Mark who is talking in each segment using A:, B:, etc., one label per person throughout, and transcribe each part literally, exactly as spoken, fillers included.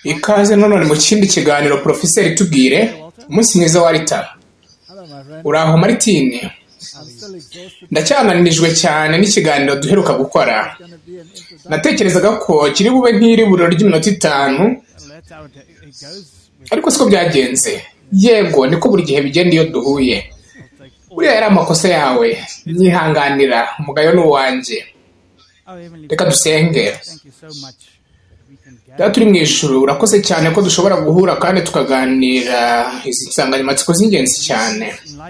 A: Ikaze none mu kindi kiganiro Professor Tubwire umunsi mwiza wa Rita. Uraho Martine? Ndacyananijwe cyane n'ikiganiro duheruka gukora. Natekerezaga ko kiri bube nk'iri buriro ry'iminota itanu, ariko siko byagenze. Yego niko buri gihe bigenda iyo duhuye. Buriya yari amakosa yawe, nyihanganira, umugayo n'uwanjye. Reka dusenge. Data turi mu ijuru, urakoze cyane ko dushobora guhura kandi tukaganira izi nsanganyamatsiko z'ingenzi cyane.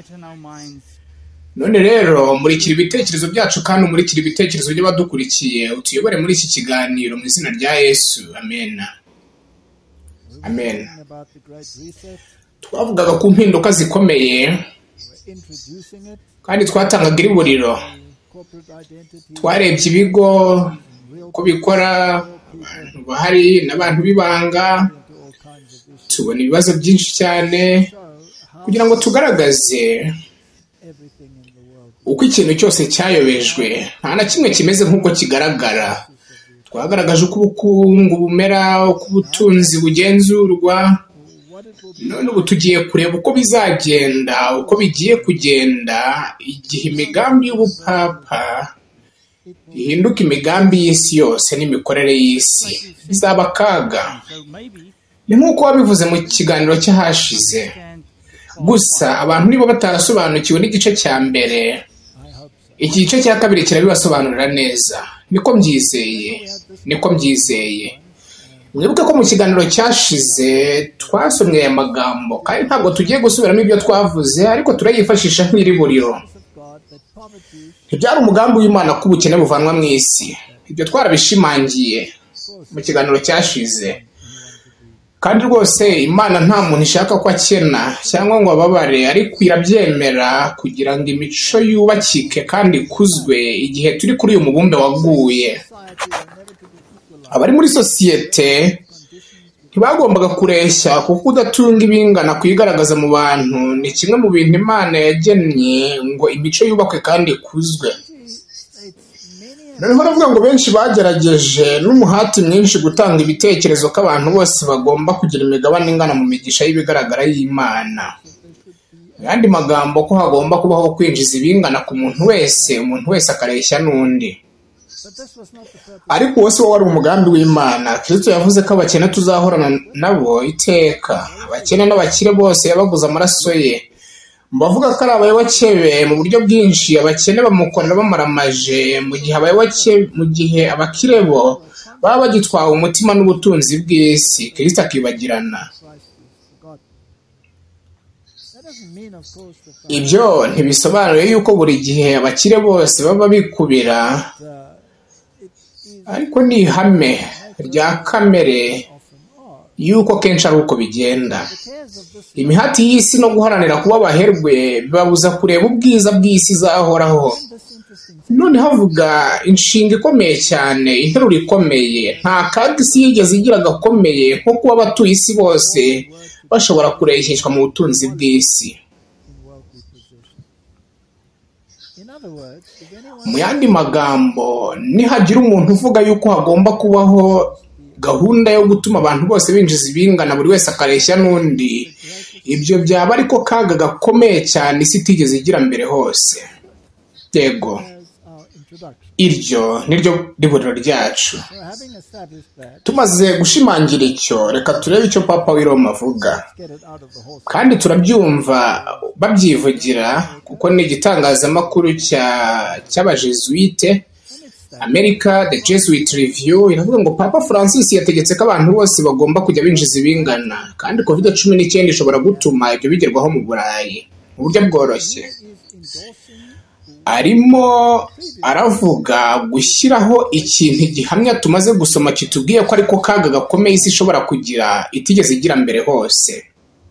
A: None rero murikira ibitekerezo byacu kandi umurikira ibitekerezo by'abadukurikiye, utuyobore muri iki kiganiro mu izina rya Yesu. Amen. Amen. Twavugaga ku mpinduka zikomeye kandi twatangaga iri buriro. Twarebye ibigo ko bikora, abantu bahari n'abantu bibanga, tubona ibibazo byinshi cyane kugira ngo tugaragaze uko ikintu cyose cyayobejwe, nta na kimwe kimeze nk'uko kigaragara. Twagaragaje uko ubukungu bumera, uko ubutunzi bugenzurwa. None ubu tugiye kureba uko bizagenda, uko bigiye kugenda igihe imigambi y'ubupapa ihinduka imigambi y'isi yose n'imikorere y'isi. Bizaba akaga. Ni nk'uko wabivuze mu kiganiro cyahashize. Gusa abantu nibo batarasobanukiwe n'igice cya mbere. Iki gice cya kabiri kirabibasobanurira neza. Niko mbyizeye. Niko mbyizeye. Mwibuke ko mu kiganiro cyashize twasomye aya magambo, kandi ntabwo tugiye gusubiramo ibyo twavuze, ariko turayifashisha nk'iri buriro. Ntibyari umugambi w'Imana ko ubukene buvanwa mu isi. Ibyo twarabishimangiye mu kiganiro cyashize. Kandi rwose Imana nta muntu ishaka ko akena cyangwa ngo ababare, ariko irabyemera kugira ngo imico yubakike kandi ikuzwe igihe turi kuri uyu mubumbe waguye. Abari muri sosiyete ntibagombaga kureshya, kuko udatunga ibingana kuyigaragaza mu bantu ni kimwe mu bintu Imana yagennye ngo imico yubakwe kandi ikuzwe. Noneho navuga ngo benshi bagerageje n'umuhati mwinshi gutanga ibitekerezo ko abantu bose bagomba kugira imigabane ingana mu migisha y'ibigaragara y'Imana. Yandi magambo ko hagomba kubaho kwinjiza ibingana ku muntu wese, umuntu wese akareshya n'undi. Ariko wose wari umugambi w'Imana. Kristo yavuze ko abakene tuzahorana nabo iteka. Abakene n'abakire bose yabaguze amaraso ye. Mbavuga ko ari abayoboke mu buryo bwinshi. Abakene bamukorera bamaramaje, mu gihe abayoboke mu gihe abakire bo baba bagitwawe umutima n'ubutunzi bw'isi, Kristo akibagirana. Ibyo ntibisobanuye yuko buri gihe abakire bose baba bikubira, ariko ni ihame rya kamere yuko kenshi ari uko bigenda. Imihati y'isi no guharanira kuba abaherwe bibabuza kureba ubwiza bw'isi izahoraho. None havuga inshinga ikomeye cyane, interuro ikomeye. Nta kaga isi yigeze igira gakomeye nko kuba abatuye isi bose bashobora kuresheshwa mu butunzi bw'isi. Mu yandi magambo, nihagira umuntu uvuga yuko hagomba kubaho gahunda yo gutuma abantu bose binjiza ibingana, buri wese akareshya n'undi, ibyo byaba ariko kaga gakomeye cyane isi itigeze igira mbere hose. Yego, iryo niryo riburiro ryacu. Tumaze gushimangira icyo, reka turebe icyo Papa w'i Roma avuga. Kandi turabyumva babyivugira, kuko ni igitangazamakuru cy'abajesuite America, The Jesuit Review, iravuga ngo Papa Francis yategetse ko abantu bose bagomba kujya binjiza ibingana, kandi covid cumi n'icyenda ishobora gutuma ibyo bigerwaho mu Burayi mu buryo bworoshye. Arimo aravuga gushyiraho ikintu gihamya tumaze gusoma kitubwiye ko ariko kaga gakomeye isi ishobora kugira itigeze igira mbere hose.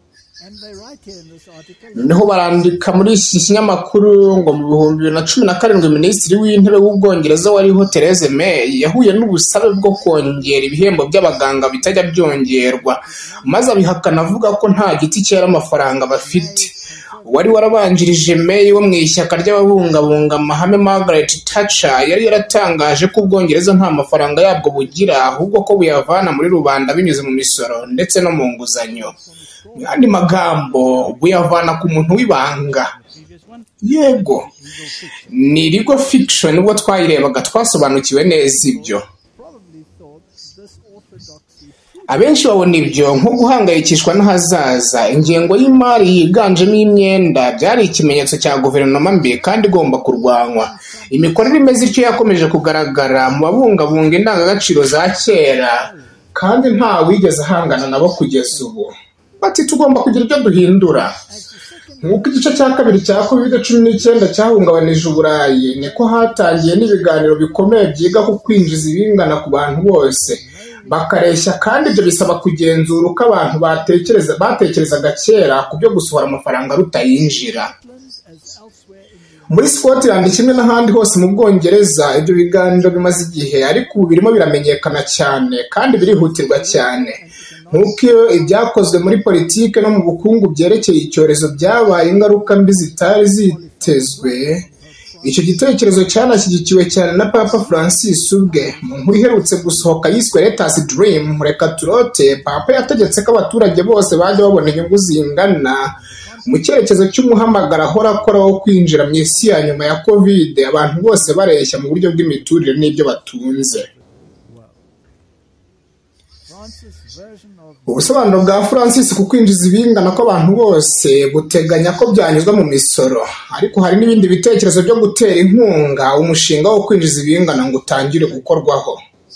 A: Noneho barandika muri iki kinyamakuru ngo mu bihumbi bibiri na cumi na karindwi Minisitiri w'Intebe w'Ubwongereza wariho Theresa May yahuye n'ubusabe bwo kongera ibihembo by'abaganga bitajya byongerwa, maze abihakana avuga ko nta giti cyera amafaranga bafite. wari warabanjirije May wo mu ishyaka ry'ababungabunga amahame Margaret Thatcher yari yaratangaje ko Ubwongereza nta mafaranga yabwo bugira ahubwo ko buyavana muri rubanda binyuze mu misoro ndetse no mu nguzanyo. Mu yandi magambo buyavana ku muntu w'ibanga. Yego, ni Legal Fiction ubwo twayirebaga twasobanukiwe neza ibyo. Abenshi babona ibyo nko guhangayikishwa n'ahazaza. Ingengo y'imari yiganjemo imyenda byari ikimenyetso cya guverinoma mbi kandi igomba kurwanywa. Imikorere imeze ityo yakomeje kugaragara mu babungabunga indangagaciro za kera kandi nta wigeze ahangana nabo kugeza ubu. Bati tugomba kugira ibyo duhindura. Nk'uko igice cya kabiri cya covid cumi n'icyenda cyahungabanije Uburayi, niko hatangiye n'ibiganiro bikomeye byiga ku kwinjiza ibingana ku bantu bose bakareshya, kandi ibyo bisaba kugenzura uko abantu batekereza batekerezaga kera ku byo gusohora amafaranga rutayinjira. Muri Scotland kimwe n'ahandi hose mu Bwongereza ibyo biganiro bimaze igihe, ariko ubu birimo biramenyekana cyane kandi birihutirwa cyane. Nk'uko ibyakozwe muri politiki no mu bukungu byerekeye icyorezo byabaye ingaruka mbi zitari zitezwe, icyo gitekerezo cyanashyigikiwe cyane na Papa Francis ubwe. Mu nkuru iherutse gusohoka yiswe Let Us Dream, Mureka turote, Papa yategetse ko abaturage bose bajya babona inyungu zingana mu cyerekezo cy'umuhamagara ahora akora wo kwinjira mu isi ya nyuma ya Covid, abantu bose bareshya mu buryo bw'imiturire n'ibyo batunze. Ubusobanuro bwa Francis ku kwinjiza ibingana ko abantu bose buteganya ko byanyuzwa mu misoro, ariko hari n'ibindi bitekerezo byo gutera inkunga umushinga wo kwinjiza ibingana ngo utangire gukorwaho.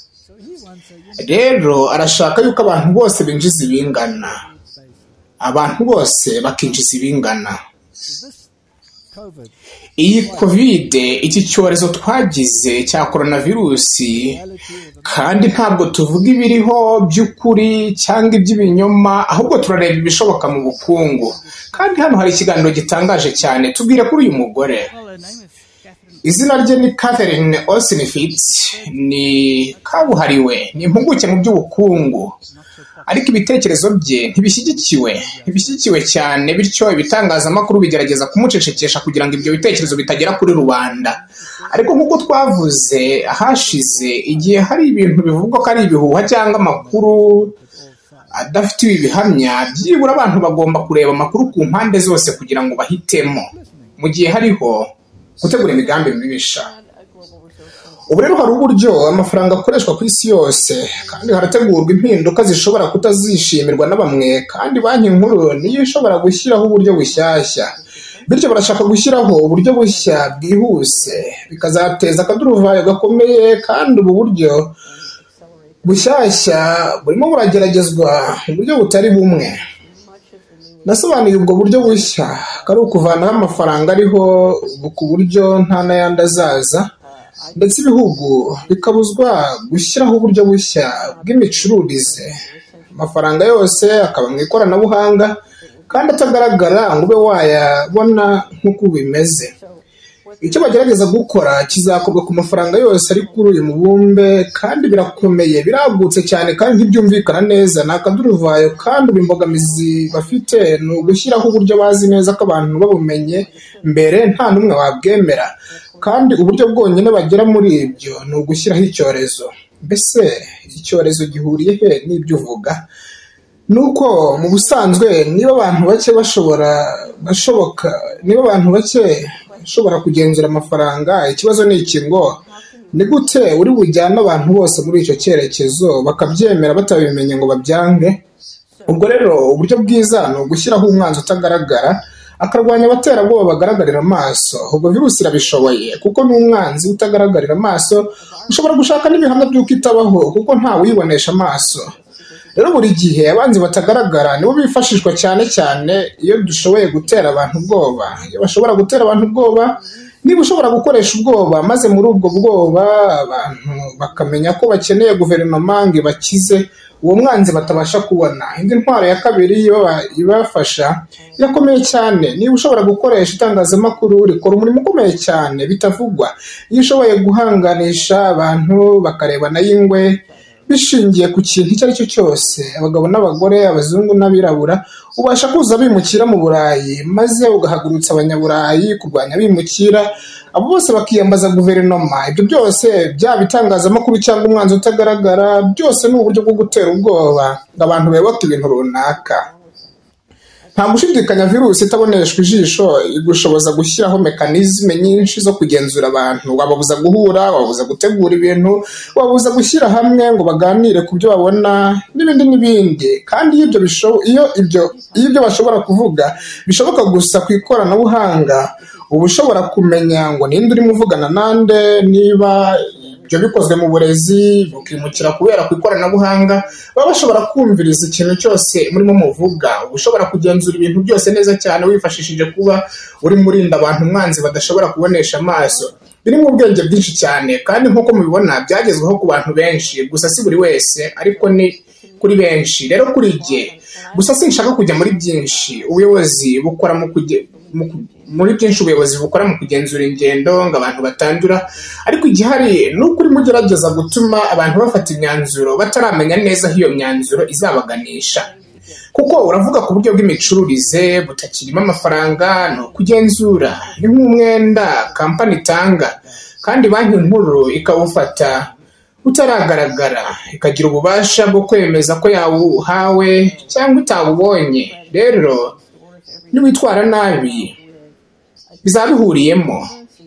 A: Rero arashaka yuko abantu bose binjiza ibingana, abantu bose bakinjiza ibingana. Iyi Covid, iki cyorezo twagize cya coronavirusi, kandi ntabwo tuvuga ibiriho by'ukuri cyangwa iby'ibinyoma, ahubwo turareba ibishoboka mu bukungu. Kandi hano hari ikiganiro gitangaje cyane. Tubwire kuri uyu mugore. Izina rye ni Catherine Olsen-Fitz, ni kabuhariwe, ni impuguke mu by'ubukungu, ariko ibitekerezo bye ntibishyigikiwe ntibishyigikiwe cyane, bityo ibitangazamakuru bigerageza kumucecekesha kugira ngo ibyo bitekerezo bitagera kuri rubanda. Ariko nk'uko twavuze ahashize, igihe hari ibintu bivugwa ko ari ibihuha cyangwa amakuru adafitiwe ibihamya, byibura abantu bagomba kureba amakuru ku mpande zose kugira ngo bahitemo, mu gihe hariho gutegura imigambi mibisha. Ubu rero hari uburyo amafaranga akoreshwa ku isi yose, kandi harategurwa impinduka zishobora kutazishimirwa na bamwe, kandi banki nkuru niyo ishobora gushyiraho uburyo bushyashya. Bityo barashaka gushyiraho uburyo bushya bwihuse, bikazateza akaduruvayo gakomeye, kandi ubu buryo bushyashya burimo burageragezwa mu buryo butari bumwe. Nasobanuye ubwo buryo bushya ko ari ukuvanaho amafaranga ariho ku buryo nta n'ayandi azaza, ndetse ibihugu bikabuzwa gushyiraho uburyo bushya bw'imicururize. Amafaranga yose akaba mu ikoranabuhanga kandi atagaragara ngo ube wayabona nk'uko bimeze. Icyo bagerageza gukora kizakorwa ku mafaranga yose ari kuri uyu mubumbe, kandi birakomeye, biragutse cyane kandi ntibyumvikana neza. Ni akaduruvayo, kandi imbogamizi bafite ni ugushyiraho uburyo bazi neza ko abantu babumenye mbere nta n'umwe wabwemera, kandi uburyo bwonyine bagera muri ibyo ni ugushyiraho icyorezo. Mbese icyorezo gihuriye he n'ibyo uvuga? Nuko mu busanzwe niba abantu bake bashobora bashoboka niba abantu bake bashobora kugenzura amafaranga, ikibazo ni iki ngo ni gute uri bujyana abantu bose muri icyo cyerekezo bakabyemera batabimenye ngo babyange? Ubwo rero uburyo bwiza ni ugushyiraho umwanzi utagaragara, akarwanya abaterabwoba bagaragarira amaso. Ubwo virusi irabishoboye kuko n'umwanzi utagaragarira amaso ushobora gushaka n'ibihamya by'uko itabaho kuko nta wibonesha amaso. Rero buri gihe abanzi batagaragara nibo bifashishwa cyane cyane iyo dushoboye gutera abantu ubwoba. Iyo bashobora gutera abantu ubwoba, niba ushobora gukoresha ubwoba, maze muri ubwo bwoba abantu bakamenya ko bakeneye guverinoma ngo ibakize uwo mwanzi batabasha kubona. Indi ntwaro ya kabiri ibafasha irakomeye cyane. Niba ushobora gukoresha itangazamakuru rikora umurimo ukomeye cyane bitavugwa. Iyo ushoboye guhanganisha abantu bakarebana y'ingwe, bishingiye ku kintu icyo ari cyo cyose, abagabo n'abagore, abazungu n'abirabura, ubasha kuza bimukira mu Burayi maze ugahagurutsa abanyaburayi kurwanya bimukira, abo bose bakiyambaza guverinoma. Ibyo byose byaba itangazamakuru cyangwa umwanzi utagaragara, byose ni uburyo bwo gutera ubwoba ngo abantu bayoboke ibintu runaka. Nta gushidikanya virusi itaboneshwa ijisho igushoboza gushyiraho mekanizme nyinshi zo kugenzura abantu, wababuza guhura, wababuza gutegura ibintu, wababuza gushyira hamwe ngo baganire ku byo babona n'ibindi n'ibindi. Kandi iyo ibyo iyo ibyo iyo ibyo bashobora kuvuga bishoboka gusa ku ikoranabuhanga, uba ushobora kumenya ngo ninde urimo uvugana nande. Niba ibyo bikozwe mu burezi bukimukira kubera ku ikoranabuhanga, baba bashobora kumviriza ikintu cyose murimo muvuga. Uba ushobora kugenzura ibintu byose neza cyane wifashishije kuba uri murinda abantu umwanzi badashobora kubonesha amaso. Biri mu bwenge bwinshi cyane kandi nk'uko mubibona byagezweho ku bantu benshi, gusa si buri wese ariko ni kuri benshi. Rero kuri jye gusa sinshaka kujya muri byinshi ubuyobozi bukora mu kujye muri byinshi ubuyobozi bukora mu kugenzura ingendo ngo abantu batandura, ariko igihari ni uko urimo ugerageza gutuma abantu bafata imyanzuro bataramenya neza aho iyo myanzuro izabaganisha. Kuko uravuga ku buryo bw'imicururize butakirimo amafaranga, no kugenzura ni nk'umwenda kampani itanga kandi banki nkuru ikawufata utaragaragara, ikagira ububasha bwo kwemeza ko yawuhawe cyangwa utawubonye. Rero niwitwara nabi bizaba bihuriyemo.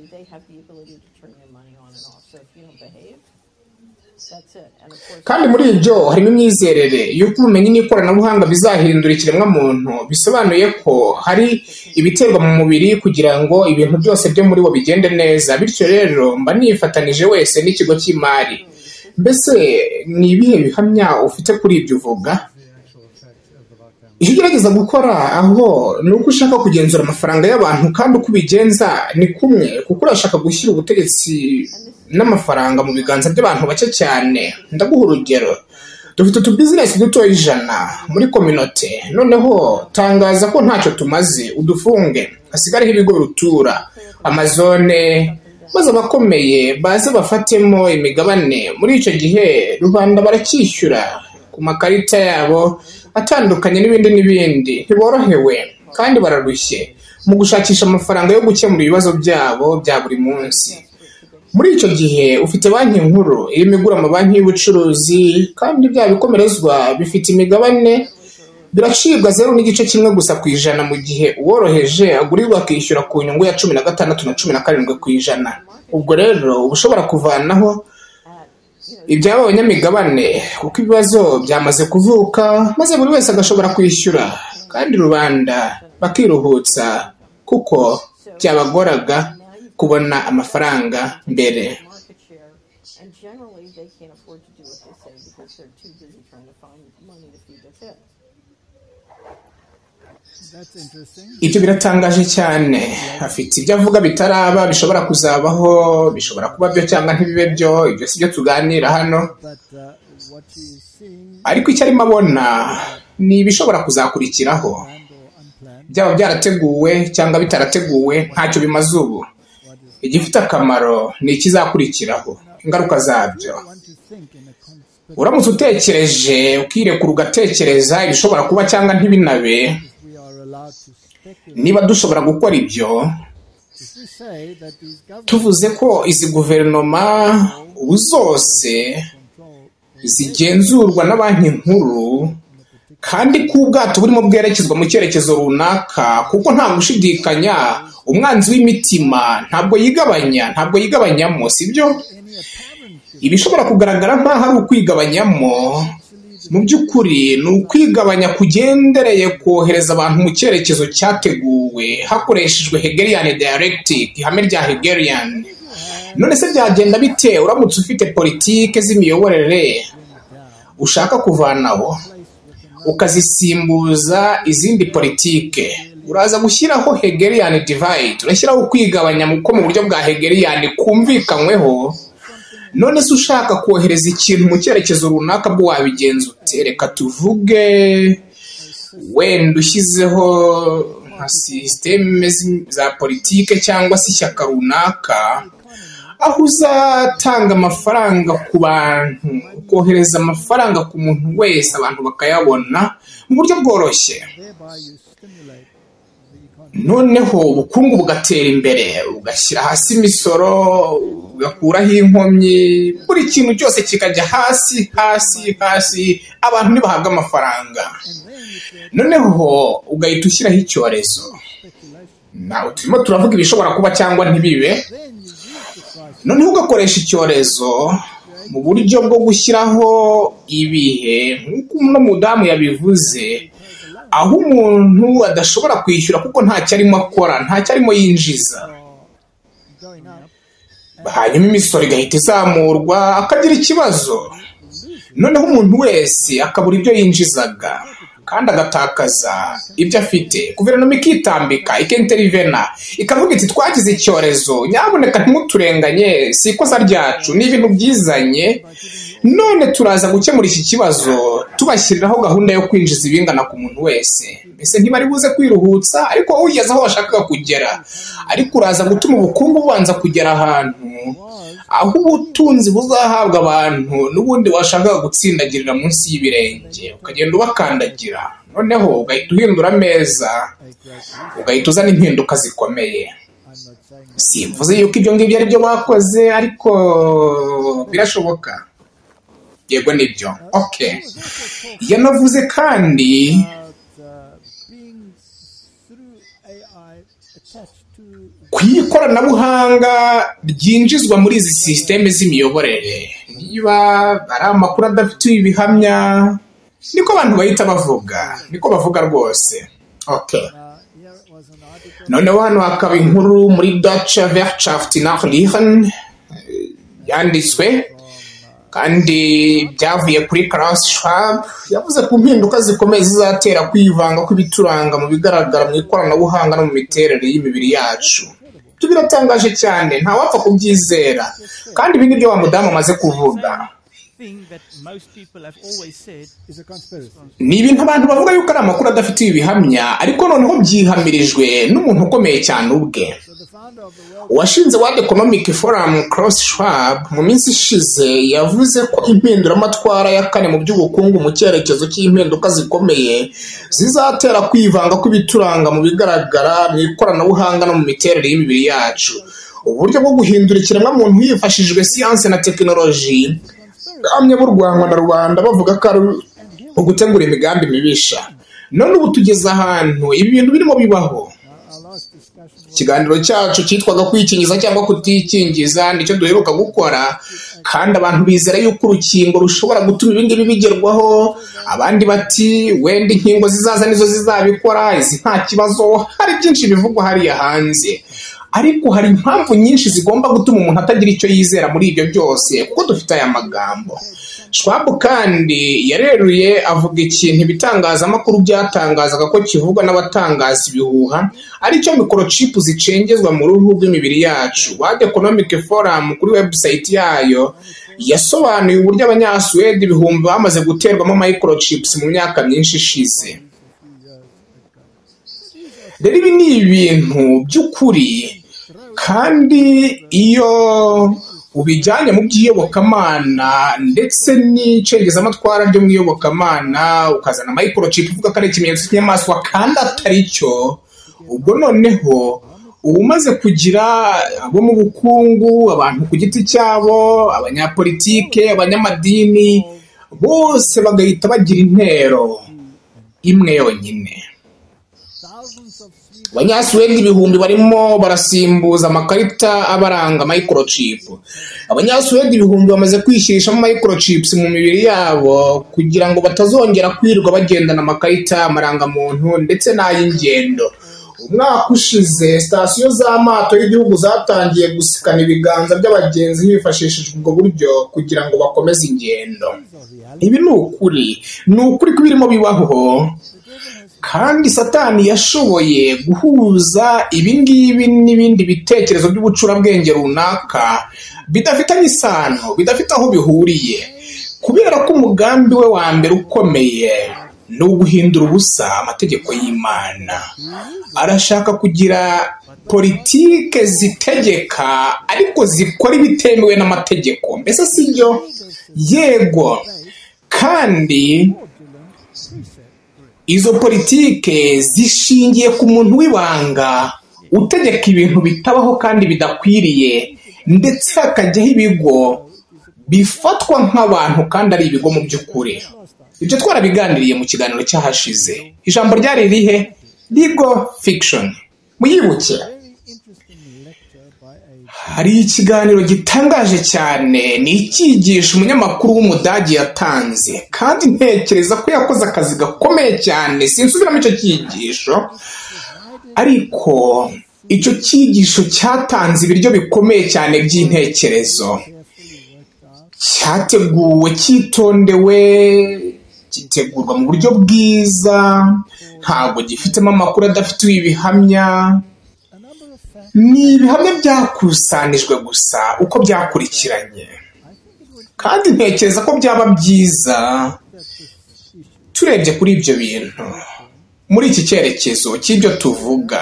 A: Kandi muri ibyo harimo imyizerere y'uko ubumenyi n'ikoranabuhanga bizahindura ikiremwamuntu. Bisobanuye ko hari ibiterwa mu mubiri kugira ngo ibintu byose byo muri bo bigende neza. Bityo rero mba nifatanije wese n'ikigo cy'imari. Mbese ni ibihe bihamya ufite kuri ibyo uvuga? Icyo ugerageza gukora aho ni uko ushaka kugenzura amafaranga y'abantu, kandi uko ubigenza ni kumwe, kuko urashaka gushyira ubutegetsi n'amafaranga mu biganza by'abantu bake cyane. Ndaguha urugero. Dufite utubizinesi dutoya ijana muri kominote, noneho tangaza ko ntacyo tumaze, udufunge, hasigareho ibigo birutura, amazone, maze abakomeye baze bafatemo imigabane. Muri icyo gihe rubanda baracyishyura ku makarita yabo atandukanye n'ibindi n'ibindi. Ntiborohewe kandi bararushye mu gushakisha amafaranga yo gukemura ibibazo byabo bya buri munsi. Muri icyo gihe ufite banki nkuru irimo igura amabanki y'ubucuruzi, kandi bya bikomerezwa bifite imigabane biracibwa zeru n'igice kimwe gusa ku ijana, mu gihe uworoheje agurirwa akishyura ku nyungu ya cumi na gatandatu na cumi na karindwi ku ijana. Ubwo rero uba ushobora kuvanaho ibyaba abanyamigabane kuko ibibazo byamaze kuvuka, maze buri wese agashobora kwishyura kandi rubanda bakiruhutsa kuko byabagoraga kubona amafaranga mbere. Ibyo biratangaje cyane. Afite ibyo avuga bitaraba, bishobora kuzabaho, bishobora kuba byo cyangwa ntibibe byo. Ibyo si byo tuganira hano, ariko icyo arimo abona ni ibishobora kuzakurikiraho. Byaba byarateguwe cyangwa bitarateguwe ntacyo bimaze ubu. Igifite akamaro ni ikizakurikiraho, ingaruka zabyo. Uramutse utekereje ukirekura ugatekereza ibishobora kuba cyangwa ntibinabe, niba dushobora gukora ibyo, tuvuze ko izi guverinoma ubu zose zigenzurwa na banki nkuru, kandi ko ubwato burimo bwerekezwa mu cyerekezo runaka, kuko nta gushidikanya umwanzi w'imitima ntabwo yigabanya ntabwo yigabanyamo, sibyo? Ibishobora kugaragara nk'aho ari ukwigabanyamo, mu by'ukuri ni ukwigabanya kugendereye kohereza abantu mu cyerekezo cyateguwe hakoreshejwe Hegelian dialectic, ihame rya Hegelian. None se byagenda bite uramutse ufite politike z'imiyoborere ushaka kuvanaho ukazisimbuza izindi politike? Uraza gushyiraho Hegelian divide, urashyiraho kwigabanya ko mu buryo bwa Hegelian kumvikanyweho. None se ushaka kohereza ikintu mu cyerekezo runaka bwo wabigenza ute? Reka tuvuge wenda ushyizeho nka systeme za politike cyangwa se ishyaka runaka, aho uzatanga amafaranga ku bantu ukohereza amafaranga ku muntu wese abantu bakayabona mu buryo bworoshye, noneho ubukungu bugatera imbere, ugashyira hasi imisoro, ugakuraho inkomyi, buri kintu cyose kikajya hasi hasi hasi, abantu ntibahabwa amafaranga. Noneho ugahita ushyiraho icyorezo. Nawe turimo turavuga ibishobora kuba cyangwa ntibibe. Noneho ugakoresha icyorezo mu buryo bwo gushyiraho ibihe nk'uko uno mudamu yabivuze, aho umuntu adashobora kwishyura kuko ntacyo arimo akora, ntacyo arimo yinjiza, hanyuma imisoro igahita izamurwa akagira ikibazo. Noneho umuntu wese akabura ibyo yinjizaga kandi agatakaza ibyo afite. Guverinoma ikitambika, ikenterivena, ikavuga iti twagize icyorezo, nyaboneka ntimuturenganye, si ikosa ryacu, ni ibintu byizanye, none turaza gukemura iki kibazo tubashyiriraho gahunda yo kwinjiza ibingana ku muntu wese. Mbese ntibari buze kwiruhutsa, ariko wowe ugeze aho washakaga kugera, ariko uraza gutuma ubukungu bubanza kugera ahantu aho ubutunzi buzahabwa abantu n'ubundi washakaga gutsindagirira munsi y'ibirenge, ukagenda ubakandagira. Noneho ugahita uhindura ameza, ugahita uzana impinduka zikomeye. Simvuze yuko ibyo ngibyo ari byo bakoze, ariko birashoboka. Yego nibyo. Okay. Yanavuze kandi ku ikoranabuhanga ryinjizwa muri izi sisiteme z'imiyoborere. Niba ari amakuru adafite ibihamya, niko abantu bahita bavuga, niko bavuga rwose. Okay. Noneho hano hakaba inkuru muri Deutsche Wirtschaft Nachrichten yanditswe kandi byavuye kuri Klaus Schwab. Yavuze ku mpinduka zikomeye zizatera kwivanga kw'ibituranga mu bigaragara mu ikoranabuhanga no mu miterere y'imibiri yacu. Ibyo biratangaje cyane, nta wapfa kubyizera, kandi ibi nibyo wa mudamu amaze kuvuga. Ni ibintu abantu bavuga yuko ari amakuru adafite ibihamya, ariko noneho byihamirijwe n'umuntu ukomeye cyane ubwe. Uwashinze World Economic Forum Klaus Schwab mu minsi ishize yavuze ko impinduramatwara ya kane mu by'ubukungu mu cyerekezo cy'impinduka zikomeye zizatera kwivanga kw'ibituranga mu bigaragara mu ikoranabuhanga no mu miterere y'imibiri yacu. Uburyo bwo guhindura ikiremwamuntu hifashishijwe siyanse na tekinoloji bamwe burwanwa na rubanda bavuga ko ari ugutegura imigambi mibisha. None ubu tugeze ahantu ibi bintu birimo bibaho. Ikiganiro cyacu cyitwaga kwikingiza cyangwa kutikingiza nicyo duheruka gukora, kandi abantu bizera yuko urukingo rushobora gutuma ibingibi bigerwaho. Abandi bati wenda inkingo zizaza nizo zizabikora, izi nta kibazo. Hari byinshi bivugwa hariya hanze, ariko hari impamvu nyinshi zigomba gutuma umuntu atagira icyo yizera muri ibyo byose, kuko dufite aya magambo. Schwab kandi yareruye avuga ikintu ibitangazamakuru byatangazaga ko kivugwa n'abatangaza ibihuha, aricyo microchip zicengezwa mu ruhu rw'imibiri yacu. World Economic Forum kuri website yayo yasobanuye uburyo abanyasuwede ibihumbi bamaze guterwamo microchips mu myaka myinshi ishize. Rero ibi ni ibintu by'ukuri, kandi iyo ubijyanye mu by'iyobokamana ndetse n'icengezamatwara ryo mu iyobokamana, ukazana microchip uvuga ko ari ikimenyetso cy'inyamaswa kandi atari cyo, ubwo noneho uba umaze kugira abo mu bukungu, abantu ku giti cyabo, abanyapolitike, abanyamadini, bose bagahita bagira intero imwe yonyine. Abanyasuwede ibihumbi barimo barasimbuza amakarita abaranga microchip. Abanyasuwede ibihumbi bamaze kwishyirishamo microchips mu mibiri yabo kugira ngo batazongera kwirirwa bagendana amakarita amarangamuntu ndetse n'ay'ingendo. Umwaka ushize sitasiyo z'amato y'igihugu zatangiye gusikana ibiganza by'abagenzi hifashishijwe ubwo buryo kugira ngo bakomeze ingendo. Ibi ni ukuri, ni ukuri ko birimo bibaho, kandi Satani yashoboye guhuza ibingibi n'ibindi bitekerezo by'ubucurabwenge runaka bidafitanye isano, bidafite aho bihuriye, kubera ko umugambi we wa mbere ukomeye ni uguhindura ubusa amategeko y'Imana. Arashaka kugira politike zitegeka ariko zikora ibitemewe n'amategeko, mbese si byo? Yego, kandi izo politike zishingiye ku muntu w'ibanga utegeka ibintu bitabaho kandi bidakwiriye, ndetse hakajyaho ibigo bifatwa nk'abantu kandi ari ibigo mu by'ukuri. Ibyo twarabiganiriye mu kiganiro cyahashize. Ijambo ryari rihe? Legal fiction. Muyibuke? Hari ikiganiro gitangaje cyane, ni icyigisho umunyamakuru w'Umudage yatanze, kandi ntekereza ko yakoze akazi gakomeye cyane. Sinsubiramo icyo cyigisho, ariko icyo cyigisho cyatanze ibiryo bikomeye cyane by'intekerezo. Cyateguwe cyitondewe, gitegurwa mu buryo bwiza, ntabwo gifitemo amakuru adafitiwe ibihamya. Ni ibihamya byakusanijwe gusa uko byakurikiranye, kandi ntekereza ko byaba byiza turebye kuri ibyo bintu muri iki cyerekezo cy'ibyo tuvuga,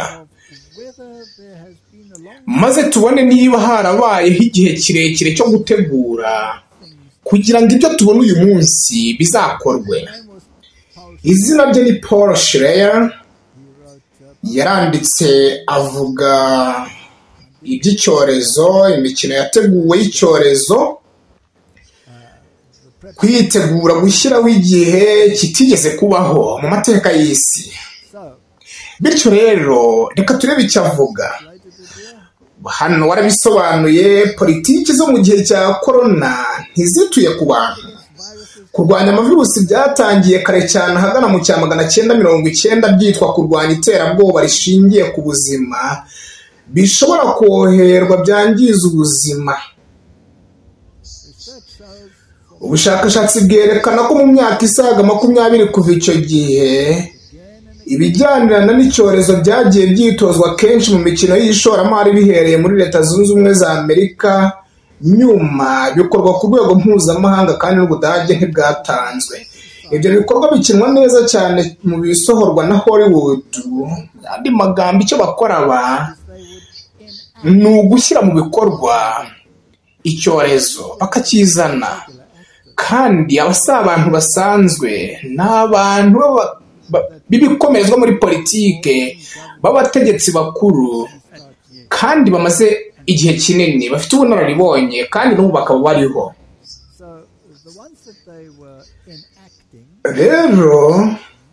A: maze tubone niba harabayeho igihe kirekire cyo gutegura kugira ngo ibyo tubona uyu munsi bizakorwe. Izina rye ni Paul Schreier. Yaranditse avuga iby'icyorezo, imikino yateguwe y'icyorezo, kwitegura gushyiraho igihe kitigeze kubaho mu mateka y'isi. Bityo rero reka turebe icyo avuga. Hano warabisobanuye, politiki zo mu gihe cya korona ntizituye ku bantu. Kurwanya amavirusi byatangiye kare cyane ahagana mu cya magana cyenda mirongo icyenda, byitwa kurwanya iterabwoba rishingiye ku buzima bishobora koherwa byangiza ubuzima. Ubushakashatsi bwerekana ko mu myaka isaga makumyabiri kuva icyo gihe, ibijyanirana n'icyorezo byagiye byitozwa kenshi mu mikino y'ishoramari bihereye muri Leta Zunze Ubumwe za Amerika, nyuma bikorwa ku rwego mpuzamahanga kandi n'Ubudage ntibwatanzwe. Ibyo bikorwa bikinwa neza cyane mu bisohorwa na Hollywood. Andi magambo icyo bakora aba ni ugushyira mu bikorwa icyorezo bakakizana, kandi aba si abantu basanzwe, ni abantu b'ibikomerezwa muri politike, b'abategetsi bakuru, kandi bamaze igihe kinini, bafite ubunararibonye, kandi n'ubu bakaba bariho. Rero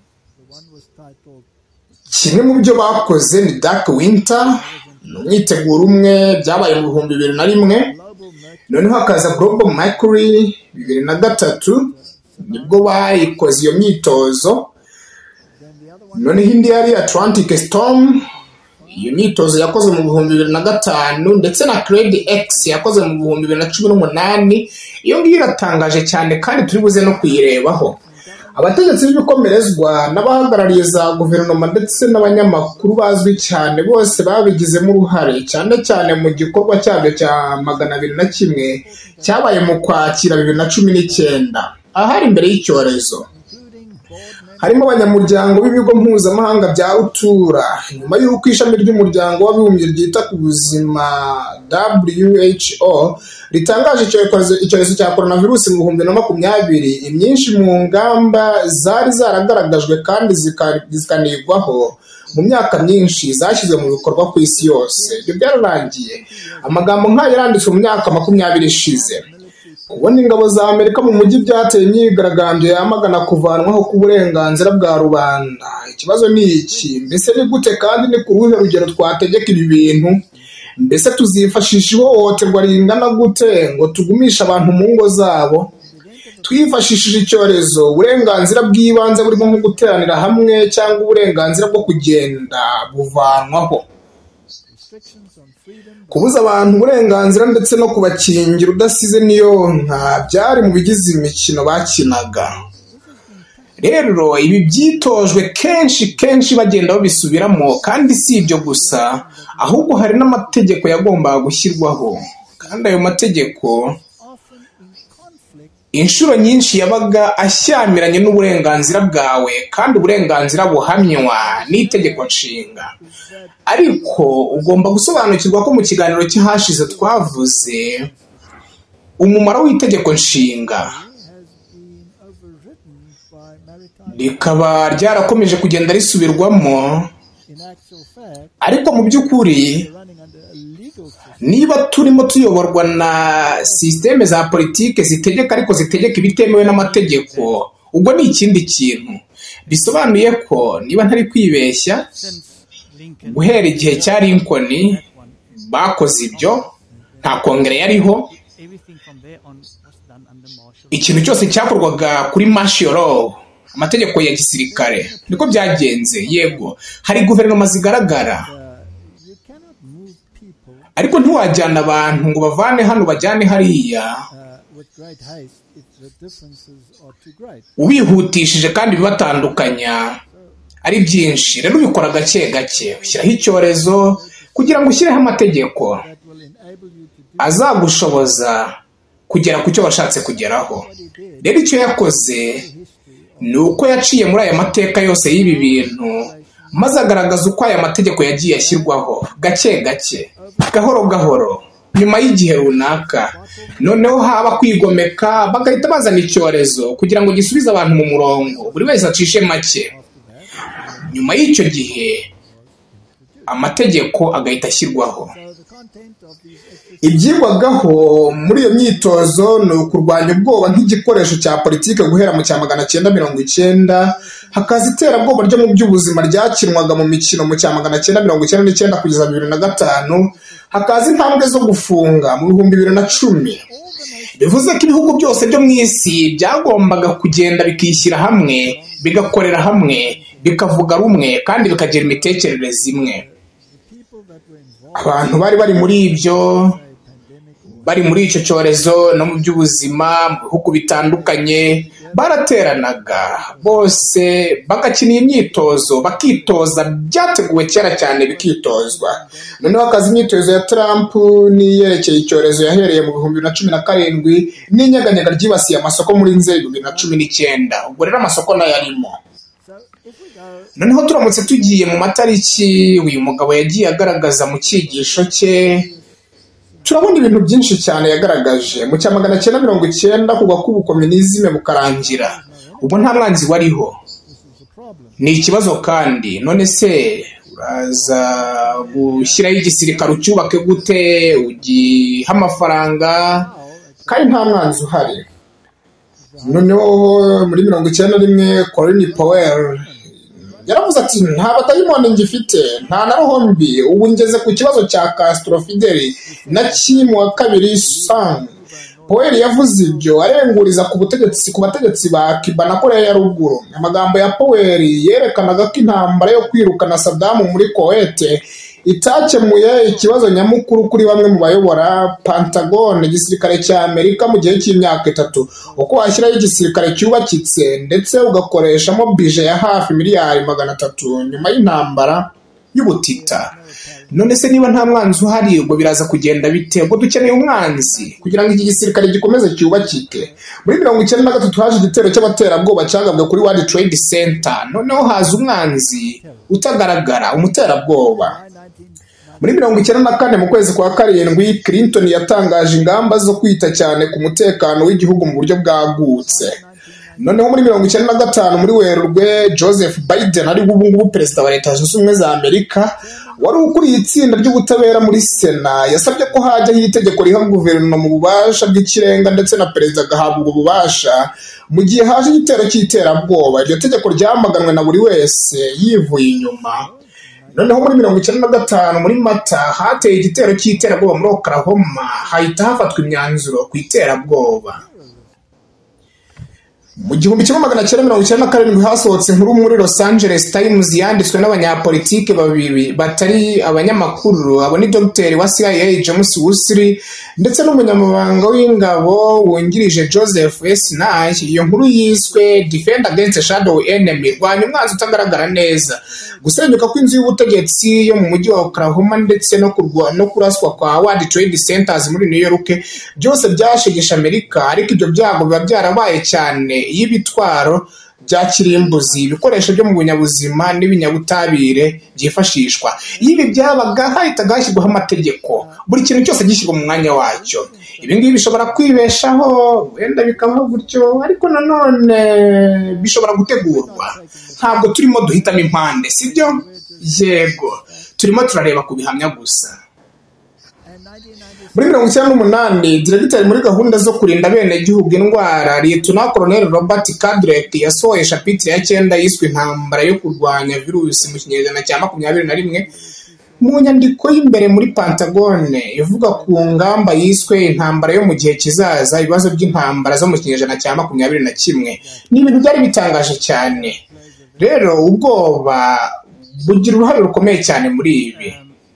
A: kimwe mu byo bakoze ni Dark Winter, ni umwiteguro umwe, byabaye mu bihumbi bibiri na rimwe. Noneho hakaza Global Mercury bibiri na gatatu, nibwo bayikoze iyo myitozo. Noneho indi yari Atlantic Storm, iyo myitozo yakoze mu bihumbi bibiri na gatanu, ndetse na Crazy X yakoze mu bihumbi bibiri na cumi n'umunani. Iyo ngiyo iratangaje cyane kandi turi buze no kuyirebaho. Abategetsi b'ibikomerezwa n'abahagarariye za guverinoma ndetse n'abanyamakuru bazwi cyane bose babigizemo uruhare, cyane cyane mu gikorwa cyabyo cya magana abiri na kimwe cyabaye mu Kwakira bibiri na cumi n'icyenda, ahari imbere y'icyorezo. Harimo abanyamuryango b'ibigo mpuzamahanga bya rutura, nyuma y'uko ishami ry'umuryango w'abibumbye ryita ku buzima W H O ritangaje icyorezo cya coronavirus mu bihumbi na makumyabiri. Imyinshi mu ngamba zari zaragaragajwe kandi zikanigwaho mu myaka myinshi zashyizwe mu bikorwa ku isi yose. Ibyo byararangiye. Amagambo nk'ayo yaranditswe mu myaka makumyabiri ishize. Kubona ingabo za Amerika mu mujyi byateye imyigaragambyo yamagana kuvanwaho k'uburenganzira bwa rubanda. Ikibazo ni iki? Mbese ni gute kandi ni ku ruhe rugero twategeka ibi bintu? Mbese tuzifashisha ihohoterwa ringana gute ngo tugumishe abantu mu ngo zabo? Twifashishije icyorezo, uburenganzira bw'ibanze burimo nko guteranira hamwe cyangwa uburenganzira bwo kugenda buvanwaho. Kubuza abantu uburenganzira ndetse no kubakingira udasize niyo nka byari mu bigize imikino bakinaga. Rero ibi byitojwe kenshi kenshi bagenda babisubiramo, kandi si ibyo gusa, ahubwo hari n'amategeko yagombaga gushyirwaho, kandi ayo mategeko inshuro nyinshi yabaga ashyamiranye n'uburenganzira bwawe kandi uburenganzira buhamywa n'itegeko nshinga. Ariko ugomba gusobanukirwa ko mu kiganiro cyahashize twavuze umumaro w'itegeko nshinga, rikaba ryarakomeje kugenda risubirwamo. Ariko mu by'ukuri niba turimo tuyoborwa na sisiteme za politike zitegeka ariko zitegeka ibitemewe n'amategeko, ubwo ni ikindi kintu. Bisobanuye ko niba ntari kwibeshya, guhera igihe cya Lincoln bakoze ibyo, nta kongere yariho, ikintu cyose cyakorwaga kuri martial law, amategeko ya gisirikare. Niko byagenze. Yego hari guverinoma zigaragara, ariko ntiwajyana abantu ngo bavane hano bajyane hariya ubihutishije kandi bibatandukanya ari byinshi. Rero ubikora gake gake, ushyiraho icyorezo kugira ngo ushyireho amategeko azagushoboza kugera ku cyo washatse kugeraho. Rero icyo yakoze ni uko yaciye muri aya mateka yose y'ibi bintu, maze agaragaza uko aya mategeko yagiye ashyirwaho gake gake, gahoro gahoro, nyuma y'igihe runaka. Noneho haba kwigomeka, bagahita bazana icyorezo kugira ngo gisubize abantu mu murongo, buri wese acishe make. Nyuma y'icyo gihe amategeko agahita ashyirwaho. Ibyigwagaho muri iyo myitozo ni ukurwanya ubwoba nk'igikoresho cya politike guhera mu cya magana cyenda mirongo icyenda, hakaza iterabwoba ryo mu by'ubuzima ryakinwaga mu mikino mu cya magana cyenda mirongo icyenda n'icyenda kugeza bibiri na gatanu, hakaza intambwe zo gufunga mu bihumbi bibiri na cumi. Bivuze ko ibihugu byose byo mu isi byagombaga kugenda bikishyira hamwe, bigakorera hamwe, bikavuga rumwe kandi bikagira imitekerereze imwe. Abantu bari bari muri ibyo, bari muri icyo cyorezo no mu by'ubuzima mu bihugu bitandukanye, barateranaga bose bagakina imyitozo, bakitoza byateguwe kera cyane bikitozwa. Noneho hakaza imyitozo ya Trump niyerekeye icyorezo yahereye mu bihumbi bibiri na cumi na karindwi, n'inyeganyega ryibasiye amasoko muri Nzeri bibiri na cumi n'icyenda. Ubwo rero amasoko nayo arimo. Noneho turamutse tugiye mu matariki uyu mugabo yagiye agaragaza mu cyigisho cye, turabona ibintu byinshi cyane yagaragaje. Mu cya magana cyenda mirongo icyenda kugwa k'ubukomunizme bukarangira, ubwo nta mwanzi wariho. Ni ikibazo kandi. None se uraza gushyiraho igisirikare ucyubake gute, ugiha amafaranga kandi nta mwanzi uhari? Noneho muri mirongo icyenda rimwe Colin Powell yaravuze ati nta batayimoni ngifite, nta na roho mbi, ubu ngeze ku kibazo cya Castro Fidel na Kim wa kabiri Sang. Powell yavuze ibyo arenguriza ku butegetsi ku bategetsi ba Cuba na Korea ya ruguru. Amagambo ya Powell yerekanaga ko intambara yo kwirukana Saddam muri Kuwait itakemuye ikibazo nyamukuru kuri bamwe mu bayobora Pentagon, igisirikare cya Amerika mu gihe cy'imyaka itatu. Uko washyiraho igisirikare cyubakitse ndetse ugakoreshamo bije ya hafi miliyari magana atatu nyuma y'intambara y'ubutita. None se niba nta mwanzi uhari, ubwo biraza kugenda bite? Ubwo dukeneye umwanzi kugira ngo iki gisirikare gikomeze cyubakike. Muri mirongo icyenda na gatatu haje igitero cy'abaterabwoba cyagabwe kuri World Trade Center. Noneho haza umwanzi utagaragara, umuterabwoba. Muri mirongo icyenda na kane mu kwezi kwa karindwi, Clinton yatangaje ingamba zo kwita cyane ku mutekano w'igihugu mu buryo bwagutse. Noneho muri mirongo icyenda na gatanu muri Werurwe, Joseph Biden ari ubu ngubu perezida wa Leta Zunze Ubumwe za Amerika, wari ukuriye itsinda ry'ubutabera muri Sena, yasabye ko hajyaho itegeko riha guverinoma mu bubasha bw'ikirenga ndetse na perezida agahabwa ubwo bubasha mu gihe haje igitero cy'iterabwoba. Iryo tegeko ryamaganwe na buri wese yivuye inyuma. Noneho muri mirongo icyenda na gatanu muri Mata hateye igitero cy'iterabwoba muri Oklahoma, hahita hafatwa imyanzuro ku iterabwoba. mu gihumbi kimwe magana cyenda mirongo icyenda na karindwi hasohotse inkuru muri Los Angeles Times yanditswe n'abanyapolitike babiri batari abanyamakuru. Abo ni Dogiteri wa C I A James Woolsey ndetse n'umunyamabanga w'ingabo wungirije Joseph S. Nye. Iyo nkuru yiswe Defend Against a Shadow Enemy, rwanya umwanzi utagaragara neza. Gusenyuka kw'inzu y'ubutegetsi yo mu mujyi wa Oklahoma ndetse no kurwa no kuraswa kwa World Trade Centers muri New York byose byashegesha Amerika, ariko ibyo byago biba byarabaye cyane y'ibitwaro bya kirimbuzi, ibikoresho byo mu bunyabuzima n'ibinyabutabire byifashishwa. Ibi byabaga hahita gashyirwaho amategeko, buri kintu cyose gishyirwa mu mwanya wacyo. Ibi ngibi bishobora kwibeshaho, wenda bikabaho gutyo, ariko nanone bishobora gutegurwa. Ntabwo turimo duhitamo impande, sibyo? Yego, turimo turareba ku bihamya gusa. Muri mirongo icyenda n'umunani, diregiteri muri gahunda zo kurinda bene gihugu indwara Lieutenant Colonel Robert Kadlec yasohoye shapitire ya cyenda yiswe intambara yo kurwanya virusi mu kinyejana cya makumyabiri na rimwe mu nyandiko y'imbere muri Pentagon ivuga ku ngamba yiswe intambara yo mu gihe kizaza, ibibazo by'intambara zo mu kinyejana cya makumyabiri na kimwe. Ni ibintu byari bitangaje cyane. Rero ubwoba bugira uruhare rukomeye cyane muri ibi.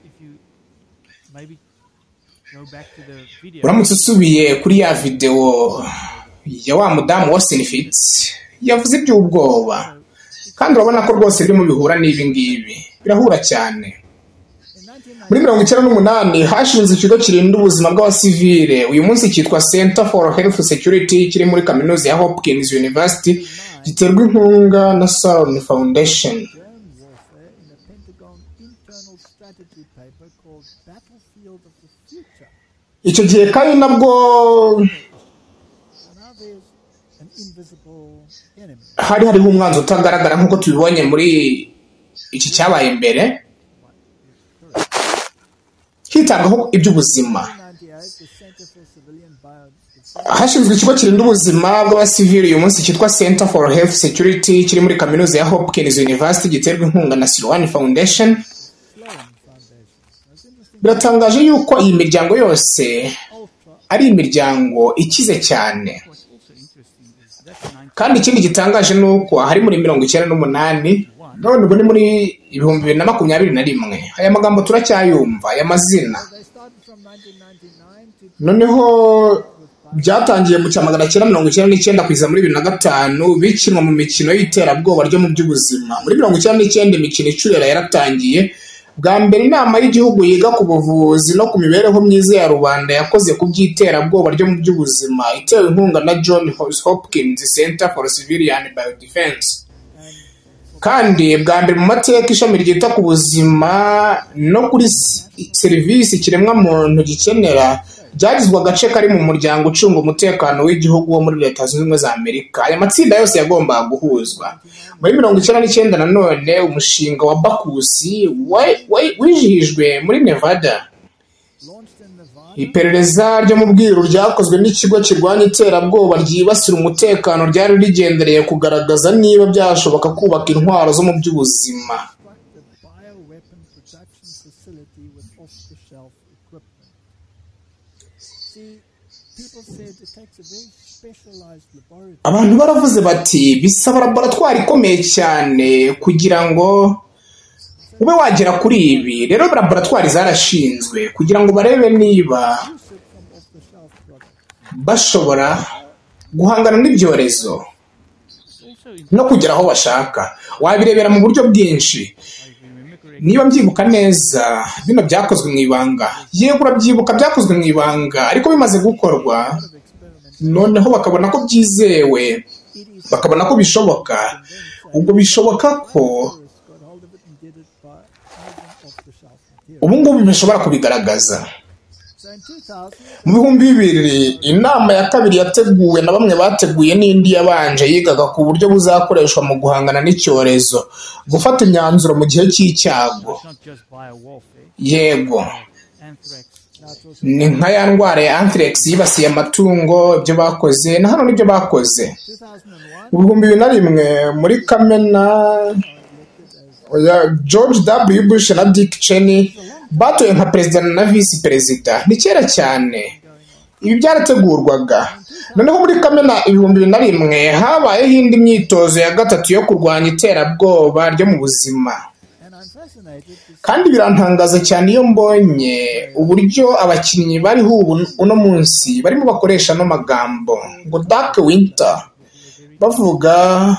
A: Uramutse usubiye kuri ya video ya wa mudamu Austin Fitts yavuze iby'ubwoba, kandi urabona ko rwose birimo bihura n'ibi ngibi, birahura cyane. Muri mirongo icyenda n'umunani hashinze ikigo kirinda ubuzima bw'abasivile, uyu munsi cyitwa Center for Health Security, kiri muri kaminuza ya Hopkins University, giterwa inkunga na Salon Foundation. Icyo gihe kandi nabwo hari hariho umwanzi utagaragara nk'uko tubibonye muri iki cyabaye mbere, hitabwaho iby'ubuzima. Hashinzwe ikigo kirinda ubuzima bw'abasivili uyu munsi cyitwa Center for Health Security, kiri muri kaminuza ya Hopkins University, giterwa inkunga na Sloan Foundation. Biratangaje yuko iyi miryango yose ari imiryango ikize cyane, kandi ikindi gitangaje ni uko hari muri mirongo icyenda n'umunani none ubu ni muri ibihumbi bibiri na makumyabiri na rimwe. Aya magambo turacyayumva, aya mazina. Noneho byatangiye mu cya magana cyenda mirongo icyenda n'icyenda kugeza muri bibiri na gatanu bikinwa mu mikino y'iterabwoba ryo mu by'ubuzima. Muri mirongo icyenda n'icyenda imikino icurera yaratangiye. Bwa mbere inama y'igihugu yiga ku buvuzi no ku mibereho myiza ya rubanda yakoze ku by'iterabwoba ryo mu by'ubuzima, itewe inkunga na John Hopkins Center for Civilian Biodefense. Kandi bwa mbere mu mateka ishami ryita ku buzima no kuri serivisi kiremwa muntu gikenera byagizwe agace kari mu muryango ucunga umutekano w'igihugu wo muri Leta Zunze Ubumwe za Amerika. Aya matsinda yose yagombaga guhuzwa. Muri mirongo icyenda n'icyenda nanone umushinga wa Bakusi wijihijwe muri Nevada. Iperereza ryo mu bwiru ryakozwe n'ikigo kirwanya iterabwoba ryibasira umutekano ryari rigendereye kugaragaza niba byashoboka kubaka intwaro zo mu by'ubuzima. Abantu baravuze bati bisaba laboratwari ikomeye cyane kugira ngo ube wagera kuri ibi. Rero laboratwari zarashinzwe kugira ngo barebe niba bashobora guhangana n'ibyorezo no kugera aho bashaka. Wabirebera mu buryo bwinshi. Niba mbyibuka neza bino byakozwe mu ibanga. Yego urabyibuka byakozwe mu ibanga, ariko bimaze gukorwa noneho bakabona ko byizewe, bakabona ko bishoboka. Ubwo bishoboka ko ubu ngubu bishobora kubigaragaza. Mu bihumbi bibiri inama ya kabiri yateguwe na bamwe bateguye n'indi yabanje yigaga ku buryo buzakoreshwa mu guhangana n'icyorezo, gufata imyanzuro mu gihe cy'icyago. Yego, ni nka ya ndwara ya anthrax yibasiye amatungo, ibyo bakoze na hano nibyo bakoze. Mu bihumbi bibiri na rimwe muri Kamena, George W. Bush na Dick Cheney batoye nka perezida na visi perezida. Ni kera cyane ibi byarategurwaga. noneho muri Kamena ibihumbi bibiri na rimwe habayeho indi myitozo ya gatatu yo kurwanya iterabwoba ryo mu buzima, kandi birantangaza cyane iyo mbonye uburyo abakinnyi bariho ubu uno munsi barimo bakoresha no magambo ngo dark winter, bavuga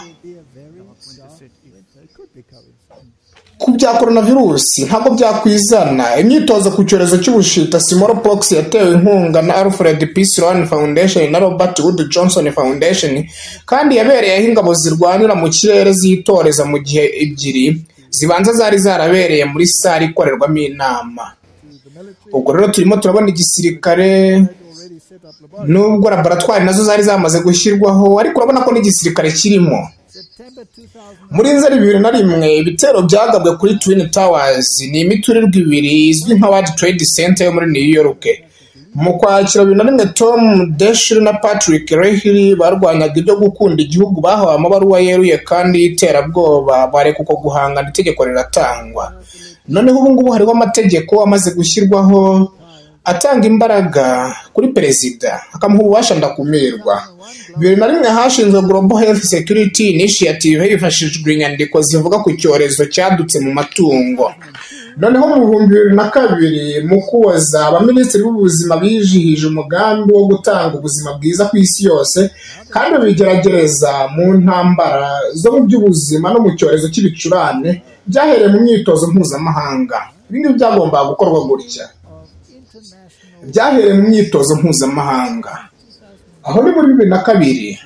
A: ku bya coronavirus ntabwo byakwizana. Imyitozo ku cyorezo cy'ubushita smallpox yatewe inkunga na Alfred P. Sloan Foundation na Robert Wood Johnson Foundation, kandi yabereyeho ingabo zirwanira mu kirere zitoreza mu gihe ebyiri zibanza zari zarabereye muri sare ikorerwamo inama. Ubwo rero turimo turabona igisirikare, nubwo laboratwari nazo zari zamaze gushyirwaho, ariko urabona ko n'igisirikare kirimo. Muri Nzeri bibiri na rimwe ibitero byagabwe kuri Twin Towers, ni imiturirwa ibiri izwi nka World Trade Center yo muri New York. Mu Kwakira bibiri na rimwe Tom Daschle na Patrick Leahy barwanyaga ibyo gukunda igihugu bahawe amabaruwa yeruye kandi y'iterabwoba bareka uko guhangana, itegeko riratangwa. Noneho ubu ngubu hariho amategeko amaze gushyirwaho atanga imbaraga kuri perezida akamuha ububasha ndakumirwa. bibiri na rimwe hashinzwe Global Health Security Initiative hifashishijwe inyandiko zivuga ku cyorezo cyadutse mu matungo. Noneho mu bihumbi bibiri na kabiri mu Kuboza abaminisitiri b'ubuzima bijihije umugambi wo gutanga ubuzima bwiza ku isi yose, kandi bigeragereza mu ntambara zo mu by'ubuzima no mu cyorezo cy'ibicurane byahereye mu myitozo mpuzamahanga. Ibindi byagombaga gukorwa gutya byahereye mu myitozo mpuzamahanga, aho ni muri bibiri na kabiri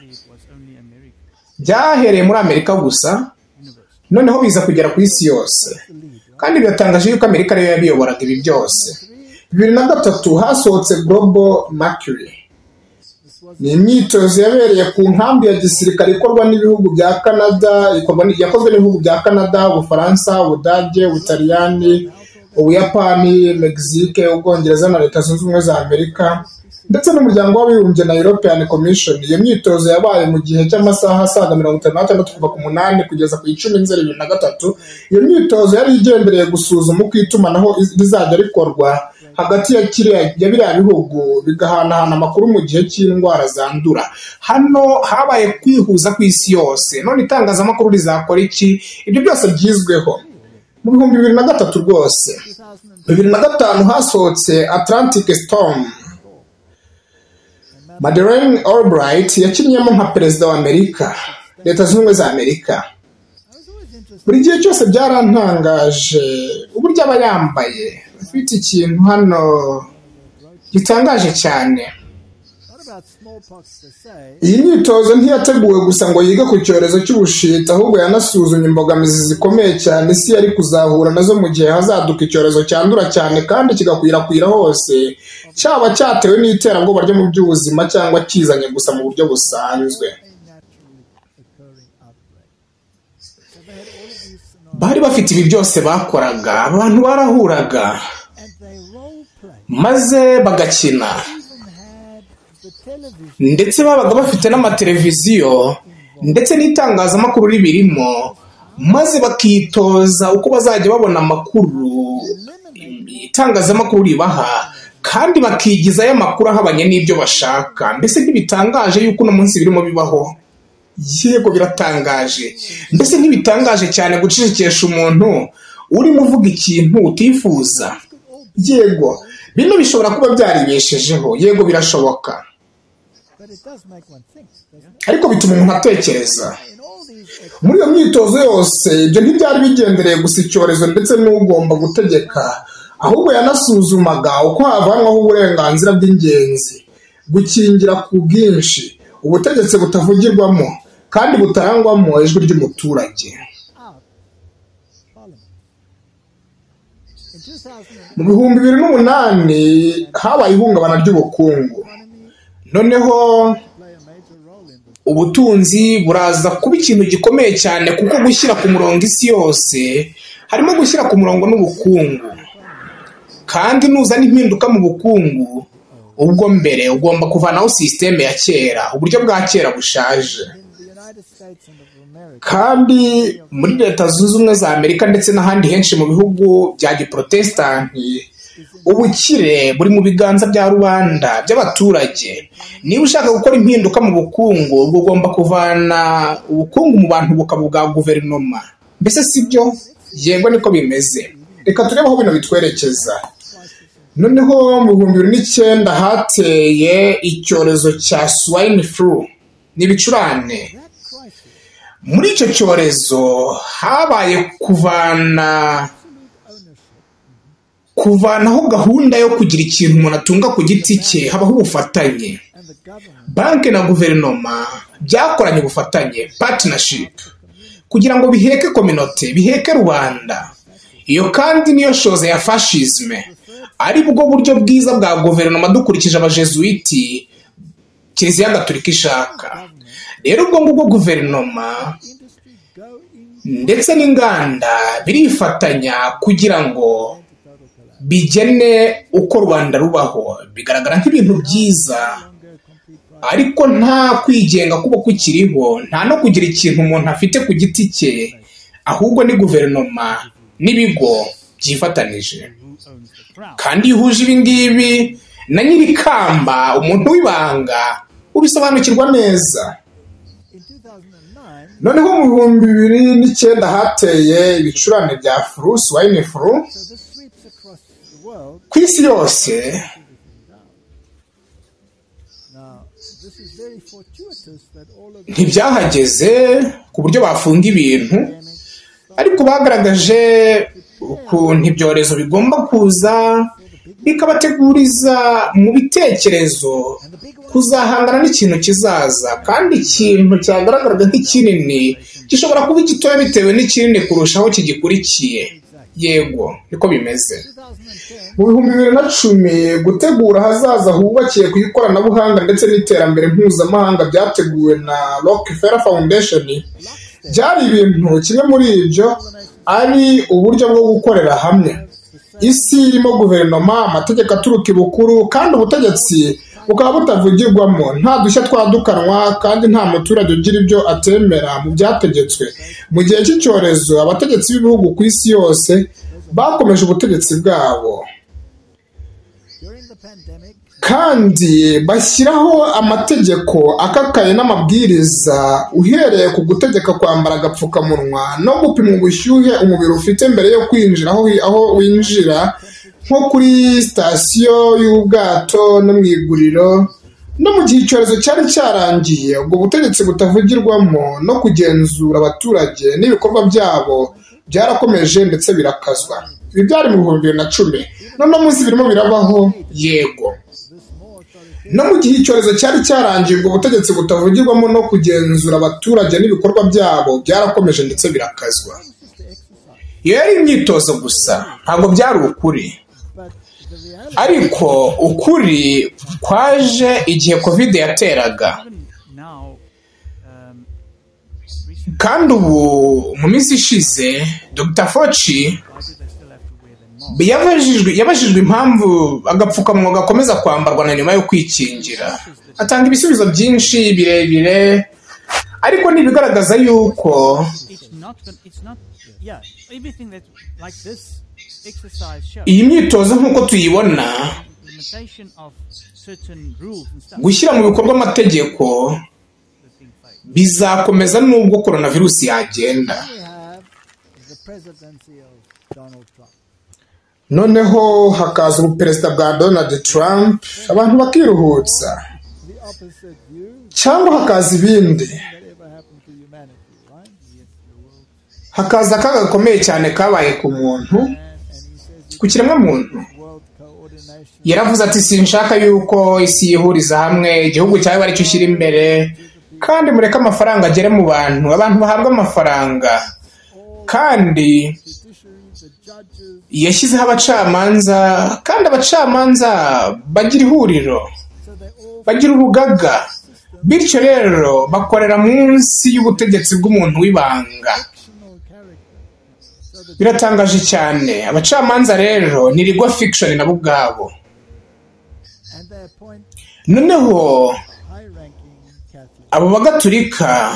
A: byahereye muri Amerika gusa, noneho biza kugera ku isi yose, kandi biratangaje yuko Amerika ariyo yabiyoboraga ibi byose. bibiri na gatatu hasohotse Global Mercury, ni imyitozo yabereye ku nkambi ya gisirikare ikorwa n'ibihugu bya Canada, yakozwe n'ibihugu bya Canada, Ubufaransa, Ubudage, Ubutaliyani, Ubuyapani, Mexique, Ubwongereza na Leta Zunze Ubumwe za Amerika ndetse n'umuryango w'abibumbye na European Commission. Iyo myitozo yabaye mu gihe cy'amasaha asaga mirongo itanu n'atandatu kuva ku munani kugeza ku icumi Nzeri bibiri na gatatu. Iyo myitozo yari igendereye gusuzuma uko itumanaho rizajya rikorwa hagati ya kiriya ya biriya bihugu bigahanahana amakuru mu gihe cy'indwara zandura. Hano habaye kwihuza ku isi yose, none itangazamakuru rizakora iki? Ibyo byose byizweho mu bihumbi bibiri na gatatu rwose. bibiri na gatanu hasohotse Atlantic Storm, Madeleine Albright yakinnyemo nka perezida wa Amerika, Leta Zunze Ubumwe za Amerika. Buri gihe cyose byarantangaje uburyo aba yambaye, afite ikintu hano gitangaje cyane. Iyi myitozo ntiyateguwe gusa ngo yige ku cyorezo cy'ubushita, ahubwo yanasuzumye imbogamizi zikomeye cyane isi yari kuzahura nazo mu gihe hazaduka icyorezo cyandura cyane kandi kigakwirakwira hose, cyaba cyatewe n'iterabwoba ryo mu by'ubuzima cyangwa kizanye gusa mu buryo busanzwe. Bari bafite ibi byose bakoraga, abantu barahuraga maze bagakina, ndetse babaga bafite n'amateleviziyo ndetse n'itangazamakuru ribirimo, maze bakitoza uko bazajya babona amakuru itangazamakuru ribaha, kandi bakigizayo amakuru ahabanye n'ibyo bashaka. Mbese ntibitangaje yuko uno munsi birimo bibaho? Yego biratangaje. Mbese ntibitangaje cyane gucecekesha umuntu urimo uvuga ikintu utifuza? Yego, bino bishobora kuba byaribeshejeho, yego birashoboka, ariko bituma umuntu atekereza. Muri iyo myitozo yose ibyo ntibyari bigendereye gusa icyorezo ndetse n'ugomba gutegeka, ahubwo yanasuzumaga uko havanwaho uburenganzira bw'ingenzi, gukingira ku bwinshi, ubutegetsi butavugirwamo kandi butarangwamo ijwi ry'umuturage. Mu bihumbi bibiri n'umunani habaye ihungabana ry'ubukungu, noneho ubutunzi buraza kuba ikintu gikomeye cyane, kuko gushyira ku murongo isi yose harimo gushyira ku murongo n'ubukungu, kandi nuzana impinduka mu bukungu, ubwo mbere ugomba kuvanaho sisiteme ya kera, uburyo bwa kera bushaje. Kandi muri Leta Zunze Ubumwe za Amerika ndetse n'ahandi henshi mu bihugu bya giprotestanti ubukire buri mu biganza bya rubanda by'abaturage. Niba ushaka gukora impinduka mu bukungu, ubwo ugomba kuvana ubukungu mu bantu bukaba ubwa guverinoma. Mbese si byo? Yego niko bimeze. Reka turebe aho bino bitwerekeza. Noneho mu bihumbi bibiri n'icyenda hateye icyorezo cya swine flu, ni ibicurane. Muri icyo cyorezo habaye kuvana kuvanaho gahunda yo kugira ikintu umuntu atunga ku giti cye, habaho ubufatanye. Banki na guverinoma byakoranye ubufatanye, partnership, kugira ngo biheke community, biheke rubanda. Iyo kandi niyo shoze ya fascisme, ari bwo buryo bwiza bwa guverinoma dukurikije abajesuiti Kiliziya Gatolika ishaka. Rero ubwo ngubwo guverinoma ndetse n'inganda birifatanya kugira ngo bigene uko Rwanda rubaho. Bigaragara nk'ibintu byiza, ariko nta kwigenga kuba kukiriho, nta no kugira ikintu umuntu afite ku giti cye, ahubwo ni guverinoma n'ibigo byifatanije. Kandi iyo uhuje ibi ngibi na nyirikamba, umuntu w'ibanga, ubisobanukirwa neza. Noneho mu bihumbi bibiri n'icyenda hateye ibicurane bya flu, swine flu, ku isi yose. Ntibyahageze ku buryo bafunga ibintu, ariko bagaragaje ukuntu ibyorezo bigomba kuza, bikabateguriza mu bitekerezo kuzahangana n'ikintu kizaza. Kandi ikintu cyagaragaraga nk'ikinini gishobora kuba igitoya bitewe n'ikinini kurushaho kigikurikiye. Yego niko bimeze. Mu bihumbi bibiri na cumi gutegura ahazaza hubakiye ku ikoranabuhanga ndetse n'iterambere mpuzamahanga byateguwe na Rockefeller Foundation. Byari ibintu kimwe muri ibyo ari uburyo bwo gukorera hamwe. Isi irimo guverinoma, amategeko aturuka ibukuru, kandi ubutegetsi bukaba butavugirwamo. Nta dushya twadukanwa, kandi nta muturage ugira ibyo atemera mu byategetswe. Mu gihe cy'icyorezo abategetsi b'ibihugu ku isi yose bakomeje ubutegetsi bwabo, kandi bashyiraho amategeko akakaye n'amabwiriza, uhereye ku gutegeka kwambara agapfukamunwa no gupima ubushyuhe umubiri ufite mbere yo kwinjira aho aho winjira, nko kuri sitasiyo y'ubwato no mu iguriro. No mu gihe icyorezo cyari cyarangiye, ubwo butegetsi butavugirwamo no kugenzura abaturage n'ibikorwa byabo byarakomeje ndetse birakazwa. Ibi byari mu bihumbi bibiri na cumi. None munsi birimo birabaho. Yego, no mu gihe icyorezo cyari cyarangiye, ubwo butegetsi butavugirwamo no kugenzura abaturage n'ibikorwa byabo byarakomeje ndetse birakazwa. Iyo yari imyitozo gusa, ntabwo byari ukuri. Ariko ukuri kwaje igihe covid yateraga. Kandi ubu mu minsi ishize Doctor Fauci yabajijwe yabajijwe impamvu agapfukamunwa gakomeza kwambarwa na nyuma yo kwikingira. Atanga ibisubizo byinshi birebire, ariko ntibigaragaza yuko iyi myitozo nk'uko tuyibona, gushyira mu bikorwa amategeko, bizakomeza nubwo coronavirus yagenda. Noneho hakaza ubuperezida bwa Donald Trump, abantu bakiruhutsa, cyangwa hakaza ibindi. Hakaza akaga gakomeye cyane kabaye ku muntu, ku kiremwa muntu. Yaravuze ati sinshaka yuko isi yihuriza hamwe, igihugu cyawe ari cyo ushyira imbere, kandi mureke amafaranga agere mu bantu, abantu bahabwa amafaranga. Kandi yashyizeho abacamanza, kandi abacamanza bagira ihuriro, bagira urugaga, bityo rero bakorera munsi y'ubutegetsi bw'umuntu w'ibanga. Biratangaje cyane. Abacamanza rero ni legal fiction nabo ubwabo. Noneho abo bagatulika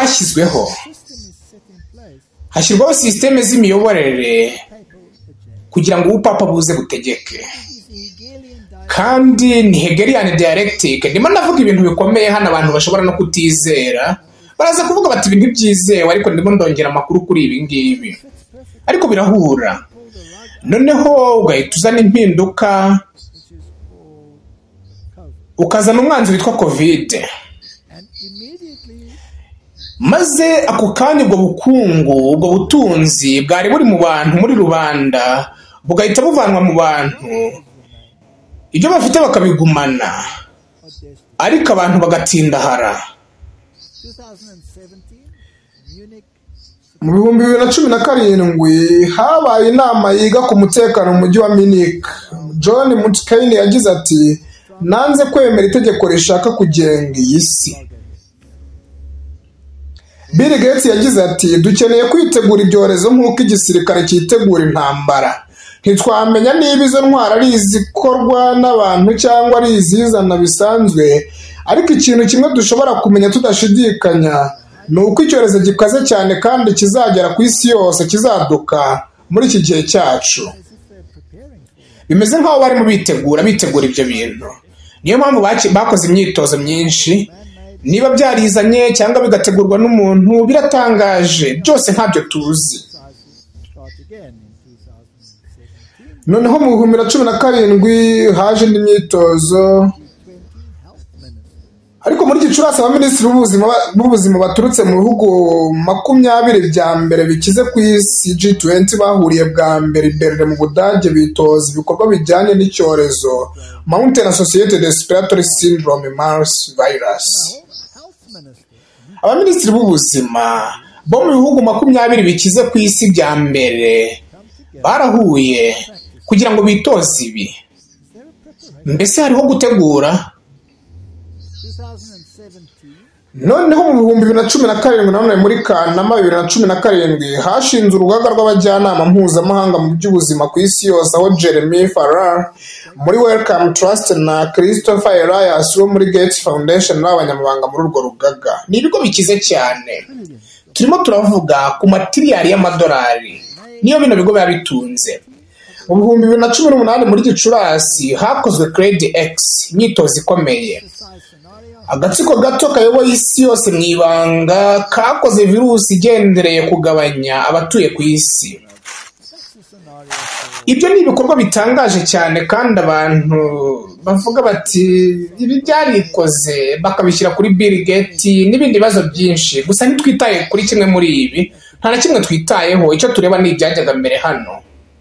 A: bashyizweho, hashyirwaho sisiteme z'imiyoborere kugira ngo ubupapa buze butegeke. Kandi ni Hegelian dialectic. Ndimo navuga ibintu bikomeye hano abantu bashobora no kutizera. Baraza kuvuga bati ibintu byizewe, ariko ndimo ndongera amakuru kuri ibi ngibi. Ariko birahura. Noneho ugahita uzana impinduka, ukazana umwanzi witwa covid, maze ako kanya ubwo bukungu, ubwo butunzi bwari buri mu bantu, muri rubanda, bugahita buvanwa mu bantu, ibyo bafite bakabigumana, ariko abantu bagatindahara.
B: Mu bihumbi bibiri na cumi na karindwi habaye inama yiga ku mutekano mu mujyi wa Munich. John McCain yagize ati, nanze kwemera itegeko rishaka kugenga iyi si. Bill Gates yagize ati, dukeneye kwitegura ibyorezo nk'uko igisirikare cyitegura intambara. Ntitwamenya niba izo ntwara ari izikorwa n'abantu cyangwa ari izizana bisanzwe, ariko ikintu kimwe dushobora kumenya tudashidikanya ni uko icyorezo gikaze cyane kandi kizagera ku isi yose, kizaduka muri iki gihe cyacu. Bimeze nk'aho barimo bitegura bitegura ibyo bintu. Niyo mpamvu bakoze imyitozo myinshi, niba byarizanye cyangwa bigategurwa n'umuntu, biratangaje, byose ntabyo tuzi. Noneho mu bihumbi bibiri na cumi na karindwi haje indi myitozo, ariko muri Gicurasi abaminisitiri b'ubuzima baturutse mu bihugu makumyabiri bya mbere bikize ku isi G twenty bahuriye bwa mbere i Berlin mu Budage bitoza ibikorwa bijyanye n'icyorezo Mountain Associated Respiratory Syndrome (MERS) virus. Abaminisitiri b'ubuzima bo mu bihugu makumyabiri bikize ku isi bya mbere barahuye kugira ngo bitoze ibi. Mbese hariho gutegura. Noneho mu bihumbi bibiri na cumi na karindwi nanone muri Kanama bibiri na cumi na karindwi hashinze urugaga rw'abajyanama mpuzamahanga mu by'ubuzima ku isi yose, aho Jeremy Farrar muri Wellcome Trust na Christopher Elias wo muri Gates Foundation n'abanyamabanga muri urwo rugaga. Ni ibigo bikize cyane. Turimo turavuga ku matiriyari y'amadolari niyo bino bigo biba bitunze. Mu bihumbi bibiri na cumi n'umunani muri Gicurasi hakozwe Grade X, imyitozo ikomeye. Agatsiko gato kayoboye isi yose mu ibanga kakoze virusi igendereye kugabanya abatuye ku isi. Ibyo ni ibikorwa bitangaje cyane kandi abantu bavuga bati ibi byarikoze, bakabishyira kuri Bill Gates n'ibindi bibazo byinshi. Gusa ntitwitaye kuri kimwe muri ibi, nta na kimwe twitayeho. Icyo tureba ni ibyajyaga mbere hano.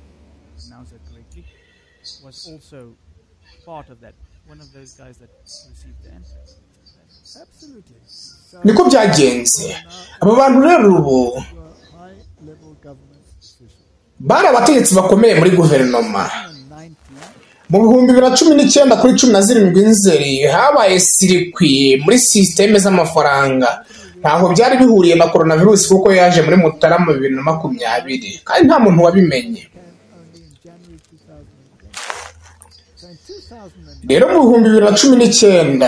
B: Niko byagenze. Aba bantu rero ubu bari abategetsi bakomeye muri guverinoma. Mu bihumbi bibiri na cumi n'icyenda kuri cumi na zirindwi Nzeri habaye sirikwi muri sisiteme z'amafaranga. Ntaho byari bihuriye na coronavirus kuko yaje muri Mutarama bibiri na makumyabiri kandi nta muntu wabimenye. Rero mu bihumbi bibiri na cumi n'icyenda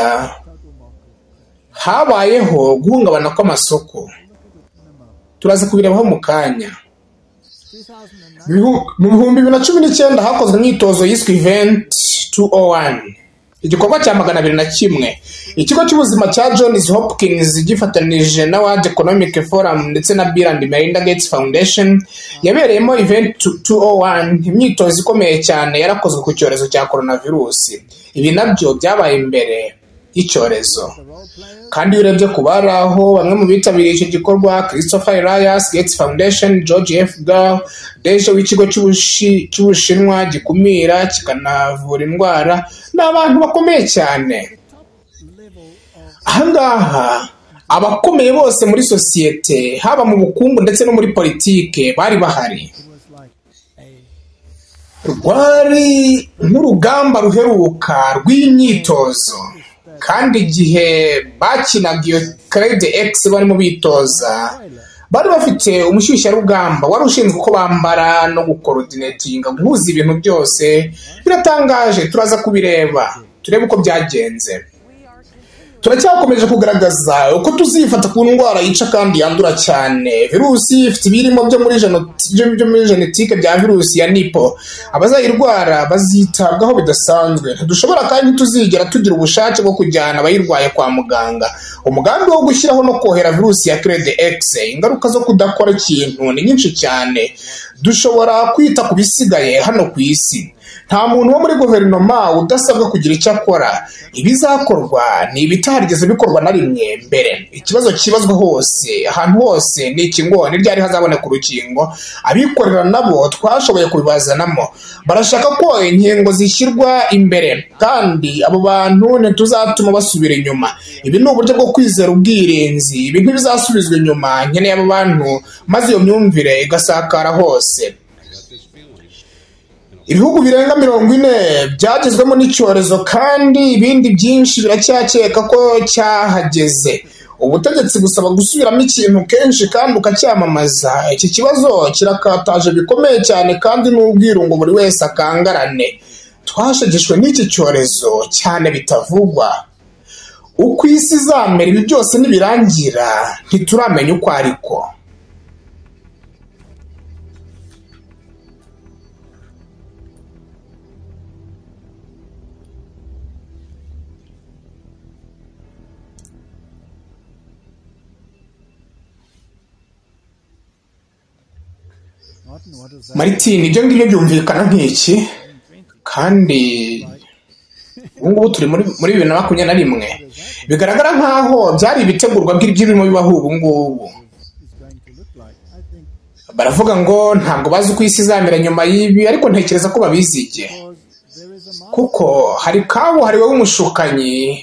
B: habayeho guhungabana kw'amasoko. Turaza kubirebaho mu kanya. Mu bihumbi bibiri na cumi n'icyenda hakozwe imyitozo yiswe Event two oh one, igikorwa cya magana abiri na kimwe. Ikigo cy'ubuzima cya Johns Hopkins gifatanije na World Economic Forum ndetse na Bill and Melinda Gates Foundation yabereyemo Event two oh one, imyitozo ikomeye cyane yarakozwe ku cyorezo cya coronavirus. Ibi nabyo byabaye imbere y'icyorezo. Kandi urebye kubara aho bamwe mu bitabiriye icyo gikorwa, Christopher Elias, Gates Foundation, George F. Gall, Deje w'ikigo cy'Ubushinwa gikumira kikanavura indwara, ni abantu bakomeye cyane. Ahangaha abakomeye bose muri sosiyete, haba mu bukungu ndetse no muri politike, bari bahari. Rwari nk'urugamba ruheruka rw'imyitozo. Kandi igihe bakinaga iyo Grade X barimo bitoza, bari bafite umushyushyarugamba wari ushinzwe uko bambara no gukoordinatinga, guhuza ibintu byose. Biratangaje, turaza kubireba turebe uko byagenze. turacyakomeje kugaragaza uko tuzifata ku ndwara yica kandi yandura cyane. Virusi ifite ibirimo byo muri byo muri genetike bya virusi ya nipo. Abazayirwara bazitabwaho bidasanzwe. Ntidushobora kandi ntituzigera tugira ubushake bwo kujyana abayirwaye kwa muganga. Umugambi wo gushyiraho no kohera virusi ya Clade X, ingaruka zo kudakora ikintu ni nyinshi cyane. Dushobora kwita ku bisigaye hano ku isi. Nta muntu wo muri guverinoma udasabwa kugira icyo akora. Ibizakorwa ni ibitarigeze bikorwa na rimwe mbere. Ikibazo kibazwa hose ahantu hose ni iki ngo ni ryari hazaboneka urukingo. Abikorera nabo twashoboye kubibazanamo. Barashaka ko inkingo zishyirwa imbere kandi abo bantu ntituzatuma basubira inyuma. Ibi ni uburyo bwo kwizera ubwirinzi. Ibi ntibizasubizwa inyuma. Nkeneye abo bantu maze iyo myumvire igasakara hose. Ibihugu birenga mirongo ine byagezwemo n'icyorezo kandi ibindi byinshi biracyakeka ko cyahageze. Ubutegetsi busaba gusubiramo ikintu kenshi kandi ukacyamamaza. Iki kibazo kirakataje bikomeye cyane kandi n'ubwiru ngo buri wese akangarane. Twashegeshwe n'iki cyorezo cyane bitavugwa. Uko isi izamera ibi byose nibirangira ntituramenya uko ariko. Martin, ibyo ngibyo byumvikana nk'iki kandi ubungubu turi muri muri bibiri na makumyabiri na rimwe. Bigaragara nk'aho byari ibitegurwa by'ibirimo bibaho ubungubu. Baravuga ngo ntabwo bazi uko isi izamera nyuma y'ibi, ariko ntekereza ko babizige kuko hari kabuhariwe w'umushukanyi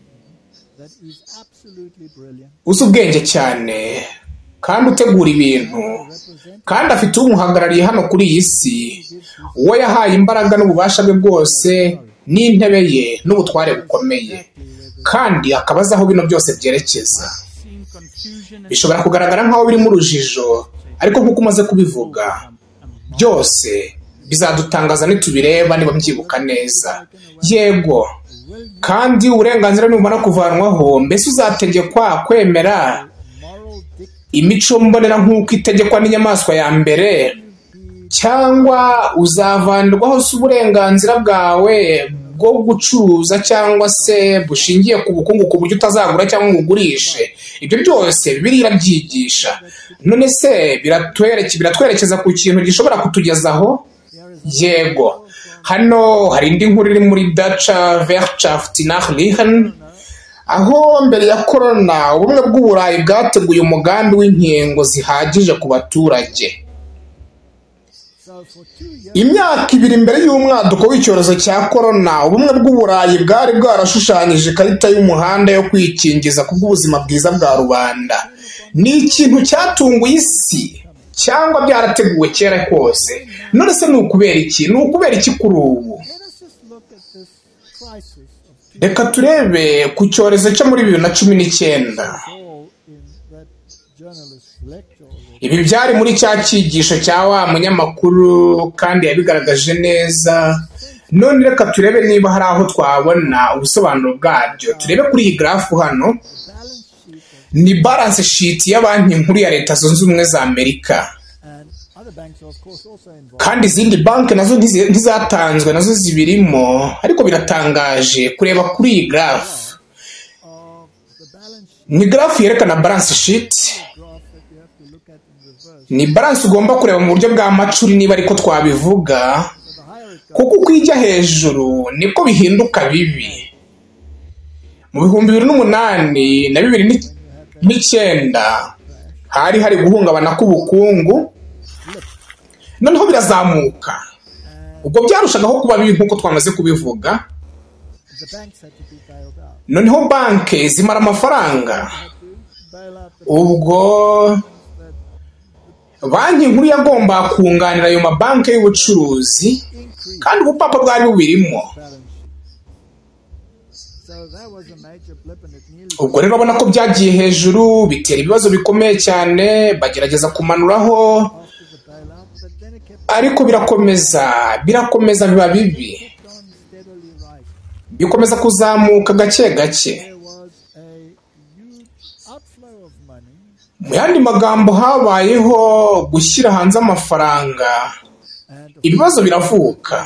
B: uzi ubwenge cyane kandi utegura ibintu kandi afite umuhagarariye hano kuri iyi si, uwo yahaye imbaraga n'ububasha bwe bwose n'intebe ye n'ubutware bukomeye, kandi akabaza aho bino byose byerekeza. Bishobora kugaragara nk'aho biri mu rujijo, ariko nk'uko umaze kubivuga byose bizadutangaza nitubireba niba mbyibuka neza. Yego, kandi uburenganzira nibumara kuvanwaho, mbese uzategekwa kwemera imico mbonera nk'uko itegekwa n'inyamaswa ya mbere, cyangwa uzavanirwaho se uburenganzira bwawe bwo gucuruza cyangwa se bushingiye ku bukungu ku buryo utazagura cyangwa ngo ugurishe. Ibyo byose Bibiliya irabyigisha. None se biratwerekeza ku kintu gishobora kutugezaho? Yego, hano hari indi nkuru iri muri Deutsche Wirtschaft Nachrichten, aho mbere ya korona ubumwe bw'Uburayi bwateguye umugambi w'inkingo zihagije ku baturage. Imyaka ibiri mbere y'umwaduko w'icyorezo cya korona, ubumwe bw'Uburayi bwari bwarashushanyije ikarita y'umuhanda yo kwikingiza ku bw'ubuzima bwiza bwa rubanda. Ni ikintu cyatunguye isi cyangwa byarateguwe kera kose? None se ni ukubera iki? Ni ukubera iki kuri ubu? Reka turebe ku cyorezo cyo muri bibiri na cumi n'icyenda. Ibi byari muri cya cyigisho cya wa munyamakuru kandi yabigaragaje neza. None reka turebe niba hari aho twabona ubusobanuro bwabyo. Turebe kuri iyi grafu hano. Ni balance sheet ya banki nkuru ya Leta Zunze Ubumwe za Amerika. Kandi izindi banki nazo ntizatanzwe, nazo zibirimo, ariko biratangaje kureba kuri iyi graph. Ni graph yerekana balance sheet. Ni balance ugomba kureba mu buryo bwa macuri niba ariko twabivuga, kuko kwijya hejuru niko bihinduka bibi. Mu bihumbi bibiri n'umunani na bibiri n'icyenda hari hari guhungabana k'ubukungu, noneho birazamuka. Ubwo byarushagaho kuba bibi nk'uko twamaze kubivuga. Noneho banki zimara amafaranga. Ubwo banki nkuru yagomba kunganira ayo mabanki y'ubucuruzi, kandi ubupapa bwari bubirimo. Ubwo rero babona ko byagiye hejuru, bitera ibibazo bikomeye cyane, bagerageza kumanuraho, ariko birakomeza birakomeza biba bibi, bikomeza kuzamuka gake gake.
A: mu yandi magambo habayeho gushyira hanze amafaranga, ibibazo biravuka.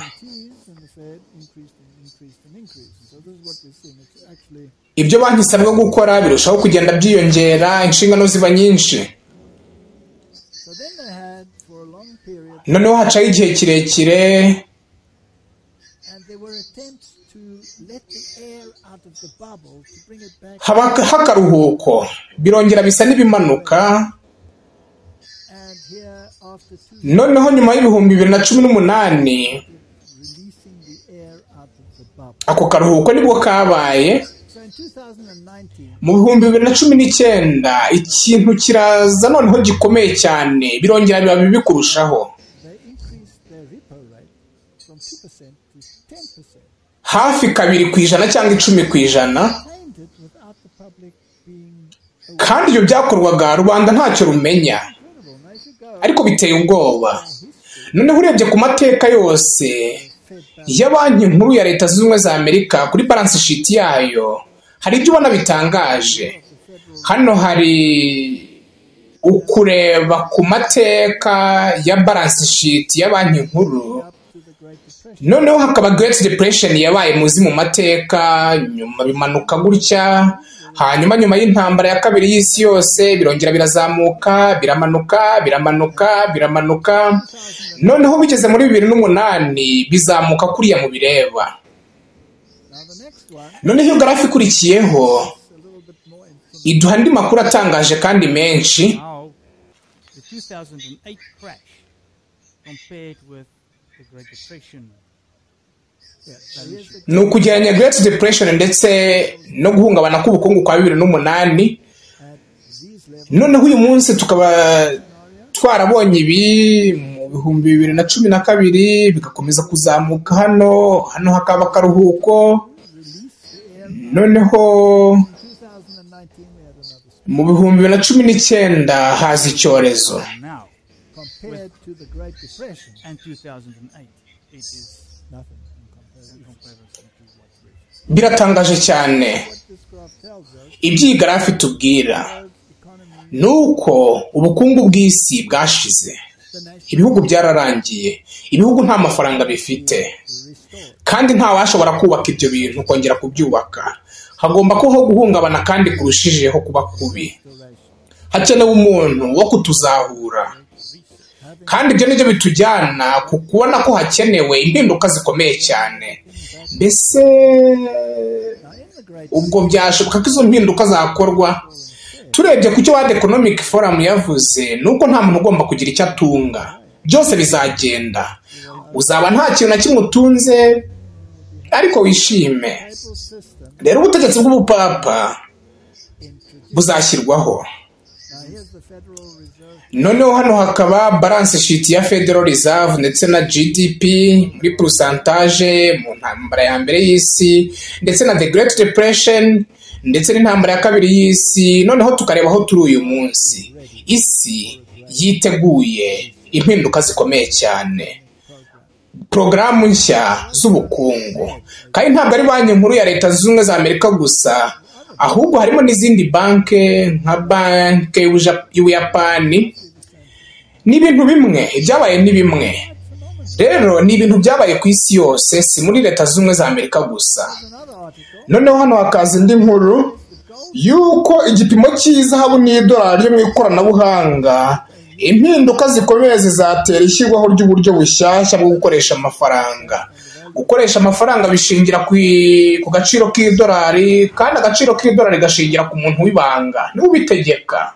A: Ibyo banki isabwa gukora birushaho kugenda byiyongera, inshingano ziba nyinshi. Noneho hacaho igihe kirekire haba hakaruhuko, birongera bisa n'ibimanuka. Noneho nyuma y'ibihumbi bibiri na cumi n'umunani ako karuhuko nibwo kabaye. Mu bihumbi bibiri na cumi n'icyenda ikintu kiraza noneho gikomeye cyane, birongera biba bibi kurushaho. Hafi kabiri ku ijana cyangwa icumi ku ijana, kandi ibyo byakorwaga rubanda ntacyo rumenya, ariko biteye ubwoba. Noneho urebye ku mateka yose ya banki nkuru ya Leta Zunze Ubumwe za Amerika kuri balance sheet yayo, hari ibyo ubona bitangaje. Hano hari ukureba ku mateka ya balance sheet ya banki nkuru. Noneho hakaba Great Depression yabaye muzi mu mateka, nyuma bimanuka gutya. Hanyuma nyuma y'intambara ya kabiri y'isi yose birongera birazamuka, biramanuka, biramanuka, biramanuka. Noneho bigeze muri bibiri n'umunani bizamuka kuriya mu bireba. Noneho graph ikurikiyeho iduha andi makuru atangaje kandi menshi. Ni ukugereranya Great Depression ndetse no guhungabana k'ubukungu kwa bibiri n'umunani. Noneho uyu munsi tukaba twarabonye ibi mu bihumbi bibiri na cumi na kabiri bigakomeza kuzamuka. Hano hano hakaba akaruhuko. Noneho mu bihumbi bibiri na cumi n'icyenda haza icyorezo. Biratangaje cyane. Ibyi graph tubwira nuko ubukungu bw'isi bwashize. Ibihugu byararangiye, ibihugu nta mafaranga bifite, kandi nta washobora kubaka ibyo bintu kongera kubyubaka. Hagomba kubaho guhungabana kandi kurushijeho kuba kubi. Hakenewe umuntu wo kutuzahura, kandi ibyo nibyo bitujyana ku kubona ko hakenewe impinduka zikomeye cyane. Mbese ubwo byashoboka ko izo mpinduka zakorwa? Turebye ku cyo World Economic Forum yavuze, nuko nta muntu ugomba kugira icyo atunga, byose bizagenda. Uzaba nta kintu na kimwe utunze ariko wishime. Rero ubutegetsi bw'ubupapa buzashyirwaho. Noneho hano hakaba balance sheet ya Federal Reserve ndetse na G D P muri pourcentage mu ntambara ya mbere y'isi, ndetse na the Great Depression, ndetse n'intambara ya kabiri y'isi. Noneho tukareba aho turi uyu munsi. Isi yiteguye impinduka zikomeye cyane, programu nshya z'ubukungu. Kandi ntabwo ari banki nkuru ya Leta Zunze Ubumwe za Amerika gusa, ahubwo harimo n'izindi banke nka banke y'Ubuyapani. Ni ibintu bimwe, ibyabaye ni bimwe. Rero ni ibintu byabaye ku isi yose, si muri Leta Zunze Ubumwe za Amerika gusa. Noneho hano hakaza indi nkuru yuko igipimo cy'izahabu n'idolari ryo mu ikoranabuhanga, impinduka zikomeye zizatera ishyirwaho ry'uburyo bushyashya bwo gukoresha amafaranga. Gukoresha amafaranga bishingira ku gaciro k'idolari, kandi agaciro k'idolari gashingira ku muntu w'ibanga niwe ubitegeka.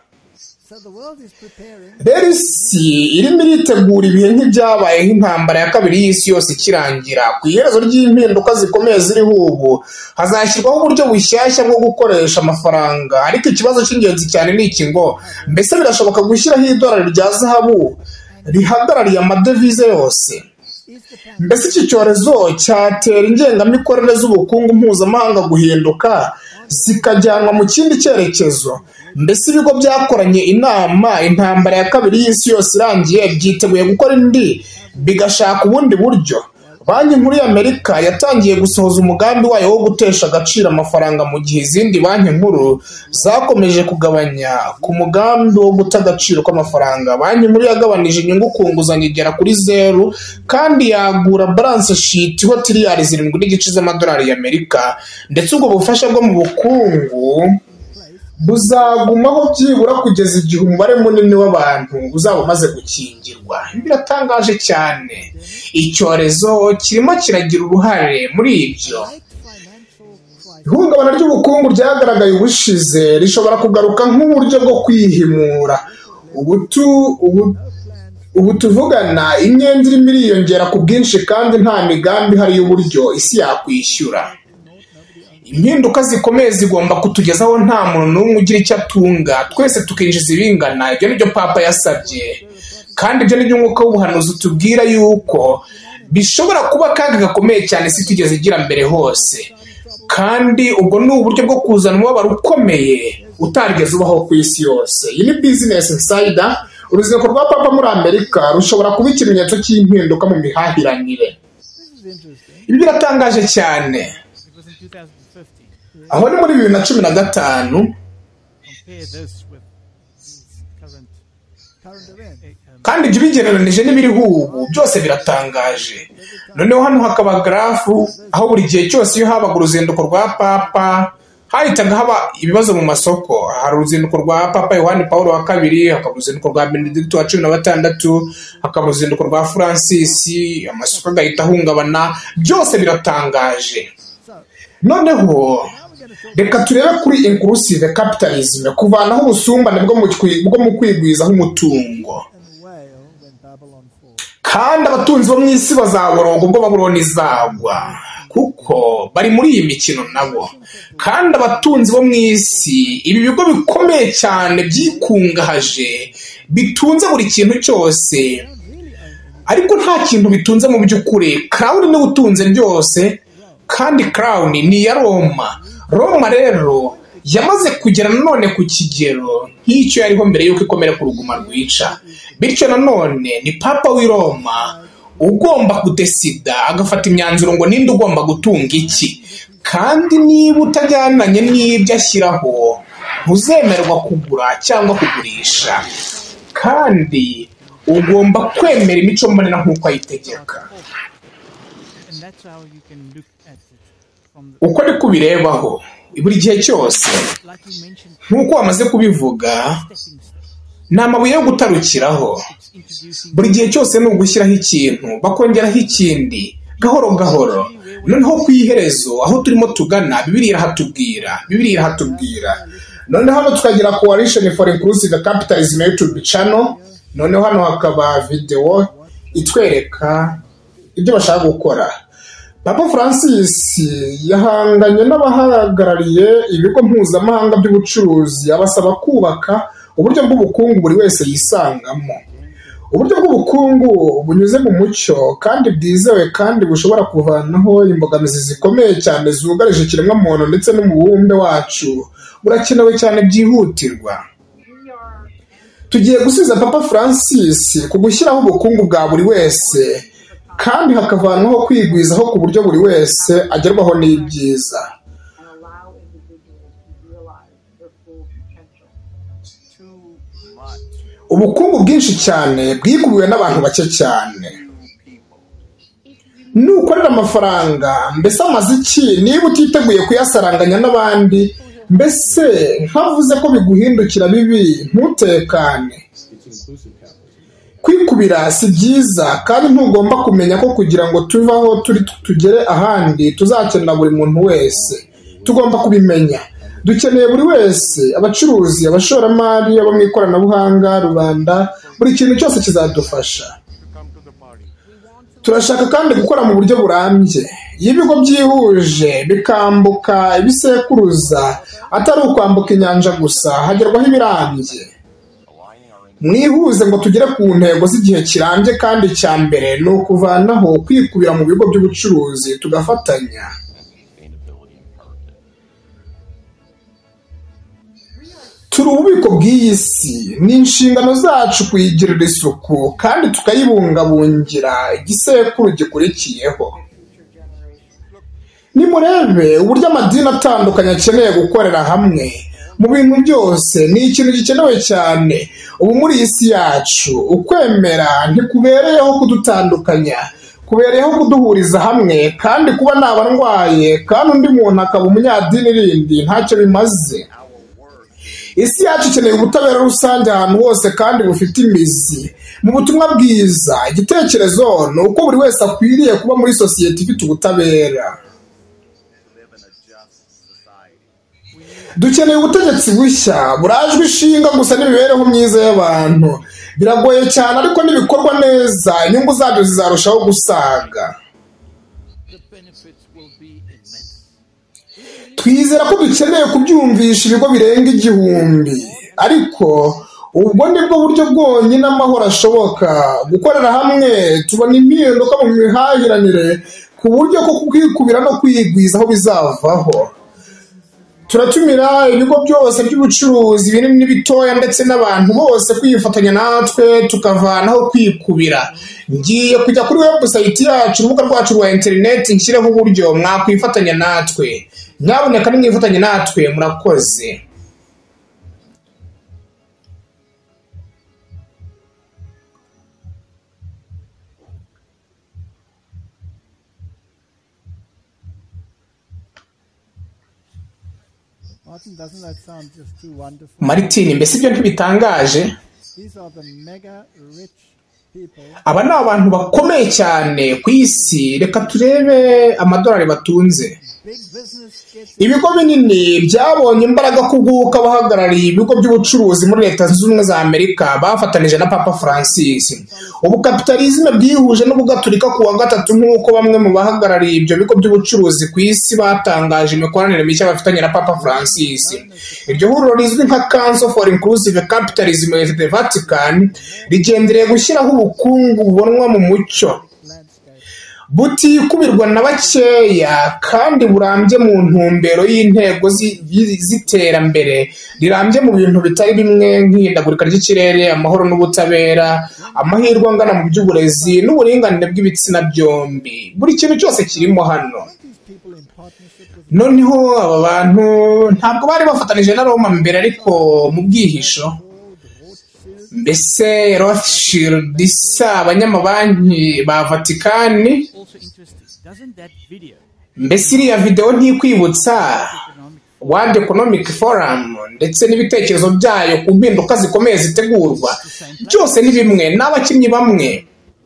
A: Rero isi irimo iritegura ibihe nk'ibyabaye nk'intambara ya kabiri y'isi yose ikirangira. Ku iherezo ry'impinduka zikomeye ziriho ubu, hazashyirwaho uburyo bushyashya bwo gukoresha amafaranga. Ariko ikibazo cy'ingenzi cyane ni iki ngo, mbese birashoboka gushyiraho idolari rya zahabu rihagarariye amadevize yose? Mbese iki cyorezo cyatera ingengamikorere z'ubukungu mpuzamahanga guhinduka zikajyanwa mu kindi cyerekezo? Mbese ibigo byakoranye inama intambara ya kabiri y'isi yose irangiye byiteguye gukora indi bigashaka ubundi buryo?
B: banki nkuru y'Amerika yatangiye gusohoza umugambi wayo wo gutesha agaciro amafaranga mu gihe izindi banki nkuru zakomeje kugabanya ku mugambi wo guta agaciro kw'amafaranga. Banki nkuru yagabanije inyungu ku nguzanyo igera kuri zeru kandi yagura balance sheet ho tiriyari zirindwi n'igice z'amadolari y'Amerika, ndetse ubwo bufasha bwo mu bukungu buzagumaho byibura kugeza igihe umubare munini w'abantu uzaba umaze gukingirwa. Biratangaje cyane, icyorezo kirimo kiragira uruhare muri ibyo. Ihungabana ry'ubukungu ryagaragaye ubushize rishobora kugaruka nk'uburyo bwo kwihimura. Ubu tuvugana imyenda irimo iriyongera ku bwinshi kandi nta migambi ihari y'uburyo isi yakwishyura. Impinduka zikomeye zigomba kutugezaho nta muntu n'umwe ugira icyo atunga, twese tukinjiza ibingana. Ibyo nibyo Papa yasabye, kandi ibyo nibyo umwuka w'ubuhanuzi utubwira yuko bishobora kuba akaga gakomeye cyane isi tugeze igira mbere hose, kandi ubwo ni uburyo bwo kuzana umubabaro ukomeye utarigeze ubaho ku isi yose. Iyi ni Business Insider. Uruzinduko rwa Papa muri Amerika rushobora kuba ikimenyetso cy'impinduka mu mihahiranire. Ibi biratangaje cyane. Aho ni muri bibiri na cumi na gatanu, kandi ibyo bigereranije n'ibiriho ubu byose biratangaje. Noneho hano hakaba grafu aho buri gihe cyose iyo habaga uruzinduko rwa Papa hahitaga haba ibibazo mu masoko. Hari uruzinduko rwa Papa Yohani Paulo wa kabiri, hakaba uruzinduko rwa Benedicto wa cumi na batandatu, hakaba uruzinduko rwa Francis, amasoko agahita ahungabana. Byose biratangaje. Noneho reka turebe kuri inclusive capitalism, kuvanaho ubusumbane bwo mu kwigwizaho umutungo. Kandi abatunzi bo mu isi bazaboroga ubwo Babuloni izagwa, kuko bari muri iyi mikino nabo. Kandi abatunzi bo mu isi, ibi bigo bikomeye cyane byikungahaje, bitunze buri kintu cyose, ariko nta kintu bitunze mu by'ukuri. Crown niwe utunze byose, kandi Crown ni iya Roma. Roma rero yamaze kugera nanone ku kigero nk'icyo yariho mbere y'uko ikomera ku ruguma rwica. Bityo nanone ni Papa w'i Roma ugomba kudesida, agafata imyanzuro ngo ninde ugomba gutunga iki. Kandi niba utajyananye n'ibyo ashyiraho, ntuzemerwa kugura cyangwa kugurisha, kandi ugomba kwemera imico mbonera nk'uko ayitegeka. Uko ni kubirebaho buri gihe cyose, nk'uko wamaze kubivuga, ni amabuye yo gutarukiraho. Buri gihe cyose ni ugushyiraho ikintu bakongeraho ikindi gahoro gahoro. Noneho ku iherezo aho turimo tugana, Bibiliya irahatubwira Bibiliya irahatubwira noneho hano tukagira Coalition for Inclusive Capitalism YouTube channel. Noneho hano hakaba video itwereka ibyo bashaka gukora. Papa Francis yahanganye n'abahagarariye ibigo mpuzamahanga by'ubucuruzi, abasaba kubaka uburyo bw'ubukungu buri wese yisangamo. Uburyo bw'ubukungu bunyuze mu mucyo kandi bwizewe, kandi bushobora kuvanaho imbogamizi zikomeye cyane zugarije ikiremwamuntu ndetse n'umubumbe wacu, burakenewe cyane byihutirwa. Tugiye gusubiza Papa Francis ku gushyiraho ubukungu bwa buri wese, kandi hakavanaho kwigwizaho ku buryo buri wese agerwaho n'ibyiza. Ubukungu bwinshi cyane bwikubiwe n'abantu bake cyane. Nukorera amafaranga, mbese amaze iki niba utiteguye kuyasaranganya n'abandi? Mbese nkavuze ko biguhindukira bibi, ntutekane. Kwikubira si byiza, kandi ntugomba kumenya ko kugira ngo tuve aho turi tugere ahandi tuzakenera buri muntu wese. Tugomba kubimenya. Dukeneye buri wese, abacuruzi, abashoramari, abo mu ikoranabuhanga, rubanda, buri kintu cyose kizadufasha. Turashaka kandi gukora mu buryo burambye. Iyo ibigo byihuje bikambuka ibisekuruza, atari ukwambuka inyanja gusa, hagerwaho ibirambye. Mwihuze ngo tugere ku ntego z'igihe kirambye, kandi cya mbere ni ukuvanaho kwikubira mu bigo by'ubucuruzi, tugafatanya. turi ububiko bw'iyi si, ni inshingano zacu kuyigirira isuku kandi tukayibungabungira igisekuru gikurikiyeho. Nimurebe uburyo amadini atandukanye akeneye gukorera hamwe mu bintu byose. Ni ikintu gikenewe cyane ubu muri iyi si yacu. Ukwemera ntikubereyeho kudutandukanya, kubereyeho kuduhuriza hamwe, kandi kuba naba ndwaye kandi undi muntu akaba umunyadini rindi ntacyo bimaze. Isi yacu ikeneye ubutabera rusange ahantu hose kandi bufite imizi mu butumwa bwiza. Igitekerezo ni uko buri wese akwiriye kuba muri sosiyete ifite ubutabera. Dukeneye ubutegetsi bushya burajwe ishinga gusa n'imibereho myiza y'abantu. Biragoye cyane, ariko nibikorwa neza inyungu zabyo zizarushaho gusaga. Twizera ko dukeneye kubyumvisha ibigo birenga igihumbi, ariko ubwo nibwo buryo bwonyine amahoro ashoboka. Gukorera hamwe tubona impinduka mu mihahiranire ku buryo ko kwikubira no kwigwiza aho bizavaho. Turatumira ibigo byose by'ubucuruzi binini n'ibitoya ndetse n'abantu bose kwifatanya natwe tukavanaho kwikubira. Ngiye kujya kuri website yacu, urubuga rwacu rwa internet, nshyireho uburyo mwakwifatanya natwe. Nyabuneka nimwifatanye natwe, murakoze.
C: Martin, doesn't that sound just too wonderful?
A: Martin, mbese ibyo ntibitangaje?
C: These are the mega rich people.
A: Aba ni abantu bakomeye cyane ku isi. Reka turebe amadolari batunze.
C: Big business gets
A: Ibigo binini byabonye imbaraga kuguka abahagarariye ibigo by'ubucuruzi muri Leta Zunze Ubumwe za Amerika bafatanije na Papa Francis. Ubu kapitalisme bwihuje n'ubugaturika ku wa gatatu, nk'uko bamwe mu bahagarariye ibyo bigo by'ubucuruzi ku isi batangaje imikoranire mishya bafitanye na Papa Francis. Iryo huriro rizwi nka Council for Inclusive Capitalism with the Vatican rigendereye gushyiraho ubukungu bubonwa mu mucyo, butikubirwa na bakeya kandi burambye mu ntumbero y'intego z'iterambere rirambye mu bintu bitari bimwe nk'ihindagurika ry'ikirere, amahoro n'ubutabera, amahirwe angana mu by'uburezi n'uburinganire bw'ibitsina byombi. Buri kintu cyose kirimo hano. Noneho aba bantu ntabwo bari bafatanije na Roma mbere, ariko mu bwihisho. Mbese Rothschild, abanyamabanki ba Vatikani. Mbese iriya video ntikwibutsa World Economic Forum ndetse n'ibitekerezo byayo ku mpinduka zikomeye zitegurwa. Byose ni bimwe, n'abakinnyi bamwe.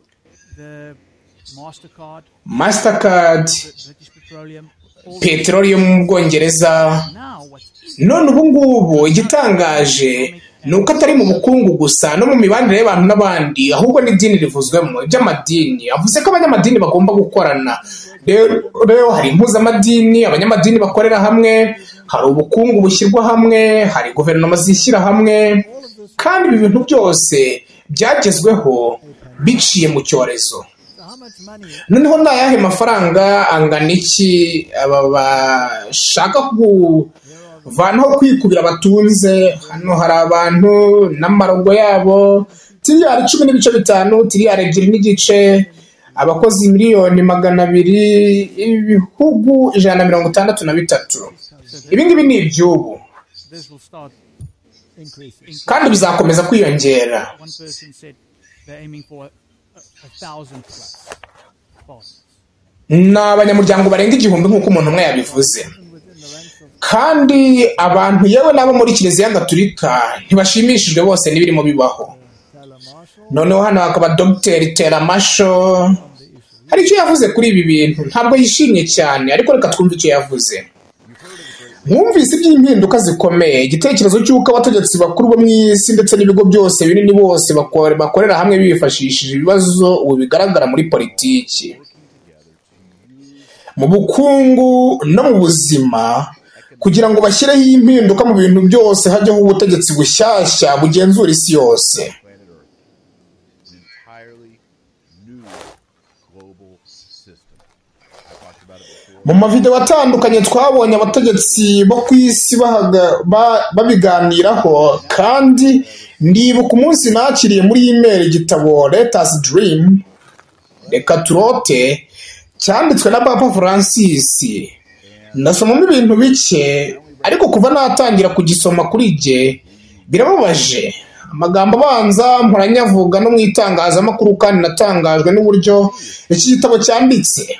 A: Mastercard, Petroleum mu Bwongereza. None ubu ngubu igitangaje nuko atari mu bukungu gusa, no mu mibanire y'abantu n'abandi, ahubwo n'idini rivuzwemo. Iby'amadini avuze ko abanyamadini bagomba gukorana. Rero hari impuzamadini, abanyamadini bakorera hamwe, hari ubukungu bushyirwa hamwe, hari guverinoma zishyira hamwe, kandi ibi bintu byose byagezweho biciye mu cyorezo. Noneho ni ayahe mafaranga angana iki aba bashaka kuvanaho kwikubira batunze? Hano hari abantu n'amarogo yabo, tiriyari cumi n'ibice bitanu, tiriyari ebyiri n'igice, abakozi miliyoni magana abiri, ibihugu ijana na mirongo itandatu na bitatu. Ibi ngibi ni iby'ubu kandi bizakomeza kwiyongera. Ni abanyamuryango barenga igihumbi nk'uko umuntu umwe yabivuze. Kandi abantu yewe n'abo muri Kiliziya Gatolika ntibashimishijwe bose n'ibirimo bibaho. Noneho hano hakaba Dr Teramasho, hari icyo yavuze kuri ibi bintu. Ntabwo yishimye cyane, ariko reka twumve icyo yavuze. Mwumvise iby'impinduka zikomeye, igitekerezo cy'uko abategetsi bakuru bo mu isi ndetse n'ibigo byose binini bose bakorera hamwe bifashishije ibibazo ubu bigaragara muri politiki, mu bukungu no mu buzima, kugira ngo bashyireho impinduka mu bintu byose, hajyaho ubutegetsi bushyashya bugenzura isi yose.
B: mu mavideo atandukanye twabonye abategetsi bo ku isi babiganiraho, kandi ndibuka umunsi nakiriye muri email igitabo Let Us Dream, reka turote, cyanditswe na Papa Francis. Ndasomamo ibintu bike, ariko kuva natangira kugisoma kuri jye birababaje. Amagambo abanza mporanyavuga no mu itangazamakuru, kandi natangajwe n'uburyo iki gitabo cyanditse.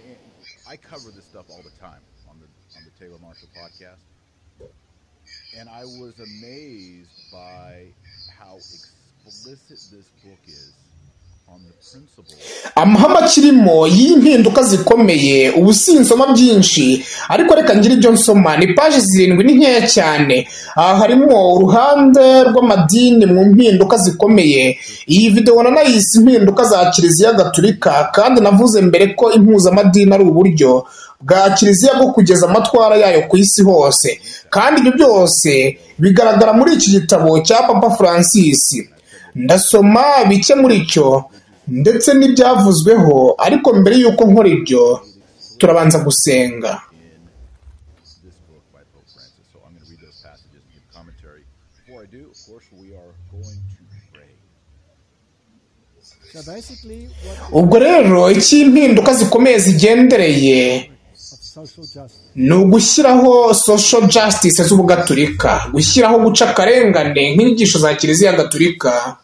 D: And I was amazed by how explicit this book is on the principle.
B: Amahame akirimo y'impinduka zikomeye, ubu sinsoma byinshi, ariko reka ngira ibyo nsoma. Ni paji zirindwi, ni nkeya cyane. Aha harimo uruhande rw'amadini mu mpinduka zikomeye. Iyi video nanayise impinduka za Kiliziya Gatolika, kandi navuze mbere ko impuzamadini ari uburyo bwa Kiliziya bwo kugeza amatwara yayo ku isi hose, kandi ibyo byose bigaragara muri iki gitabo cya Papa Francis. Ndasoma bike muri cyo ndetse n'ibyavuzweho, ariko mbere y'uko nkora ibyo turabanza gusenga. Ubwo rero iki impinduka zikomeye zigendereye ni ugushyiraho social justice z'ubugatolika, gushyiraho guca akarengane nk'inyigisho za Kiliziya Gatolika,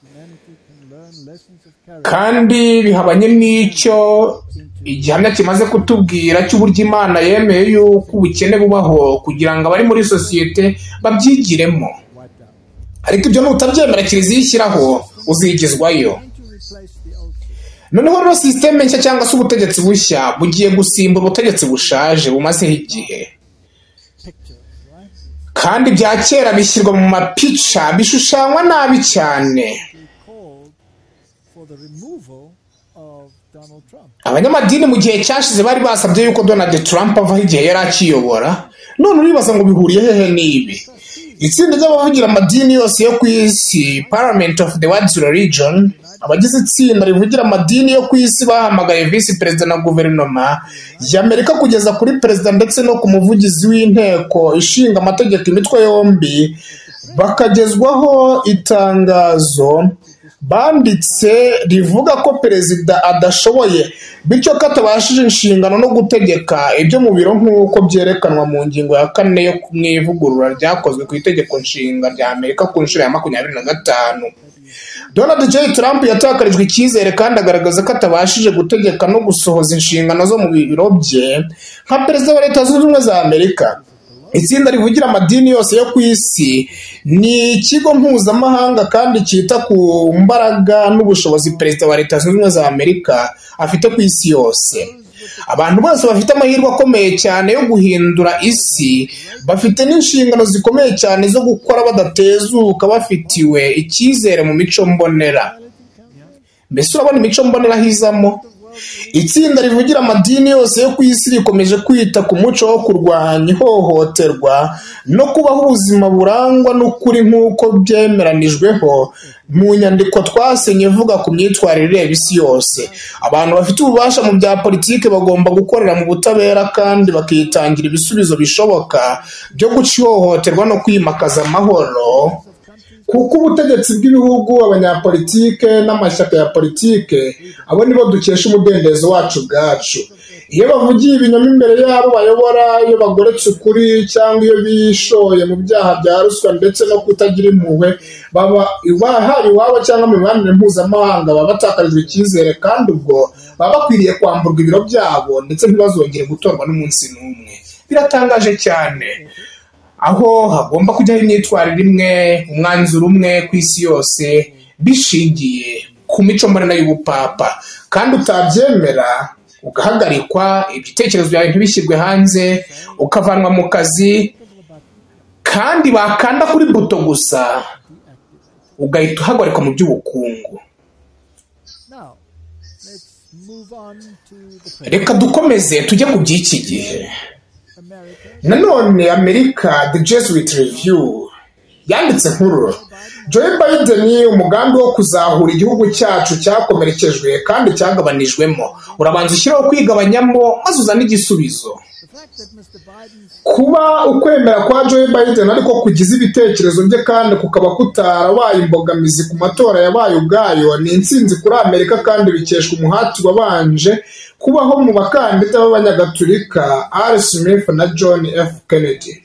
B: kandi bihabanye n'icyo igihamya kimaze kutubwira cy'uburyo Imana yemeye yuko ubukene bubaho kugira ngo abari muri sosiyete babyigiremo. Ariko ibyo nutabyemera Kiliziya ishyiraho uzigizwayo. Noneho rero systeme nshya cyangwa se ubutegetsi bushya bugiye gusimbura ubutegetsi bushaje bumazeho igihe, kandi bya kera bishyirwa mu mapica bishushanywa nabi cyane. Abanyamadini mu gihe cyashize bari basabye yuko Donald Trump avaho igihe yari akiyobora. None uribaza ngo bihuriye hehe n'ibi? Itsinda ry'abavugira amadini yose yo ku isi, Parliament of the World Religion, abagize itsinda rivugira amadini yo ku isi bahamagaye visi perezida na guverinoma y'Amerika kugeza kuri perezida ndetse no ku muvugizi w'inteko ishinga amategeko imitwe yombi, bakagezwaho itangazo banditse rivuga ko perezida adashoboye, bityo ko atabashije inshingano no gutegeka ibyo mu biro nk'uko byerekanwa mu ngingo ya kane yo mu ivugurura ryakozwe ku itegeko nshinga rya Amerika ku nshuro ya makumyabiri na gatanu. Donald J. Trump yatakarijwe icyizere kandi agaragaza ko atabashije gutegeka no gusohoza inshingano zo mu biro bye nka perezida wa Leta Zunze Ubumwe za Amerika. Itsinda rivugira amadini yose yo ku isi ni ikigo mpuzamahanga kandi cyita ku mbaraga n'ubushobozi perezida wa Leta Zunze Ubumwe za Amerika afite ku isi yose. Abantu bose bafite amahirwe akomeye cyane yo guhindura isi, bafite n'inshingano zikomeye cyane zo gukora badatezuka, bafitiwe icyizere mu mico mbonera. Mbese urabona imico mbonera hizamo? Itsinda rivugira amadini yose yo ku isi rikomeje kwita ku muco wo kurwanya ihohoterwa no kubaho ubuzima burangwa n'ukuri nk'uko byemeranijweho mu nyandiko twasenye ivuga ku myitwarire ireba isi yose. Abantu bafite ububasha mu bya politiki bagomba gukorera mu butabera kandi bakitangira ibisubizo bishoboka byo guca ihohoterwa no kwimakaza amahoro, kuko ubutegetsi bw'ibihugu, abanyapolitike n'amashyaka ya politike, abo nibo dukesha umudendezo wacu bwacu. Iyo bavugiye ibinyoma imbere yabo bayobora, iyo bagoretse ukuri cyangwa iyo bishoye mu byaha bya ruswa ndetse no kutagira impuhwe, baba haba iwabo cyangwa mu mibanire mpuzamahanga, baba batakarijwe icyizere, kandi ubwo baba bakwiriye kwamburwa ibiro byabo ndetse ntibazongere gutorwa n'umunsi n'umwe. Biratangaje cyane aho hagomba kujyaho imyitwarire imwe, umwanzuro umwe ku isi yose bishingiye ku mico mbonera y'ubupapa, kandi utabyemera ugahagarikwa, ibitekerezo byawe ntibishyirwe hanze, ukavanwa mu kazi, kandi bakanda kuri buto gusa ugahita uhagarikwa mu by'ubukungu. Reka dukomeze tujye ku by'iki gihe. Nanone Amerika, The Jesuit Review yanditse nkuru Joe Biden umugambi wo kuzahura igihugu cyacu cyakomerekejwe kandi cyagabanijwemo urabanza ushyiraho kwigabanyamo maze uzana igisubizo. Kuba ukwemera kwa Joe Biden ariko kugize ibitekerezo bye kandi kukaba kutarabaye imbogamizi ku matora yabaye ubwayo ni intsinzi kuri Amerika kandi bikeshwa umuhati wabanje kubaho mu bakandida b'abanyagatulika R. Smith na John F. Kennedy.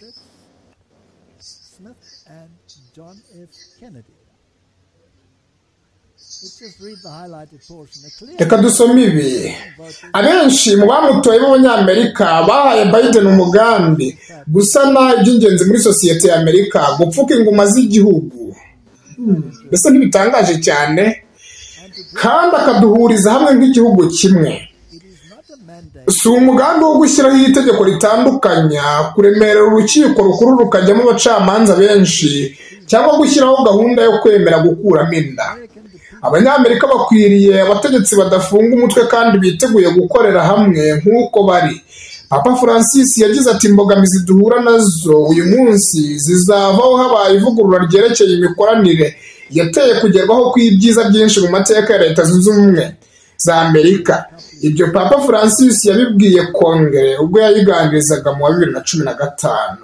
B: Reka dusome ibi. Abenshi mu bamutoye b'abanyamerika bahaye Biden umugambi gusana iby'ingenzi muri sosiyete ya Amerika, gupfuka inguma z'igihugu. Mbese ntibitangaje cyane, kandi akaduhuriza hamwe nk'igihugu kimwe. Si umugambi wo gushyiraho itegeko ritandukanya, kuremerera urukiko rukuru rukajyamo abacamanza benshi, cyangwa gushyiraho gahunda yo kwemera gukuramo inda. Abanyamerika bakwiriye abategetsi badafunga umutwe kandi biteguye gukorera hamwe nk'uko bari. Papa Francis yagize ati imbogamizi duhura nazo uyu munsi zizavaho habaye ivugurura ryerekeye imikoranire yateye kugerwaho kw'ibyiza byinshi mu mateka ya Leta Zunze Ubumwe za Amerika. Ibyo Papa Francis yabibwiye Kongere ubwo yayiganirizaga mu wa bibiri na cumi na gatanu.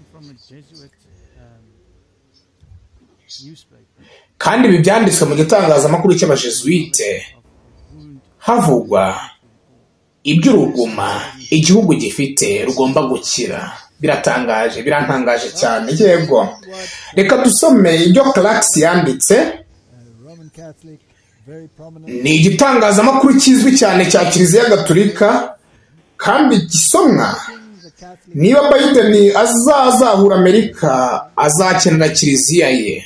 B: Kandi ibi byanditswe mu gitangazamakuru cy'abajesuite havugwa iby'uruguma igihugu gifite rugomba gukira. Biratangaje, birantangaje cyane. Yego, reka dusome ibyo Clarks yanditse. Ni igitangazamakuru kizwi cyane cya Kiliziya Gatolika kandi gisomwa. Niba Biden azazahura Amerika azakenera Kiliziya ye.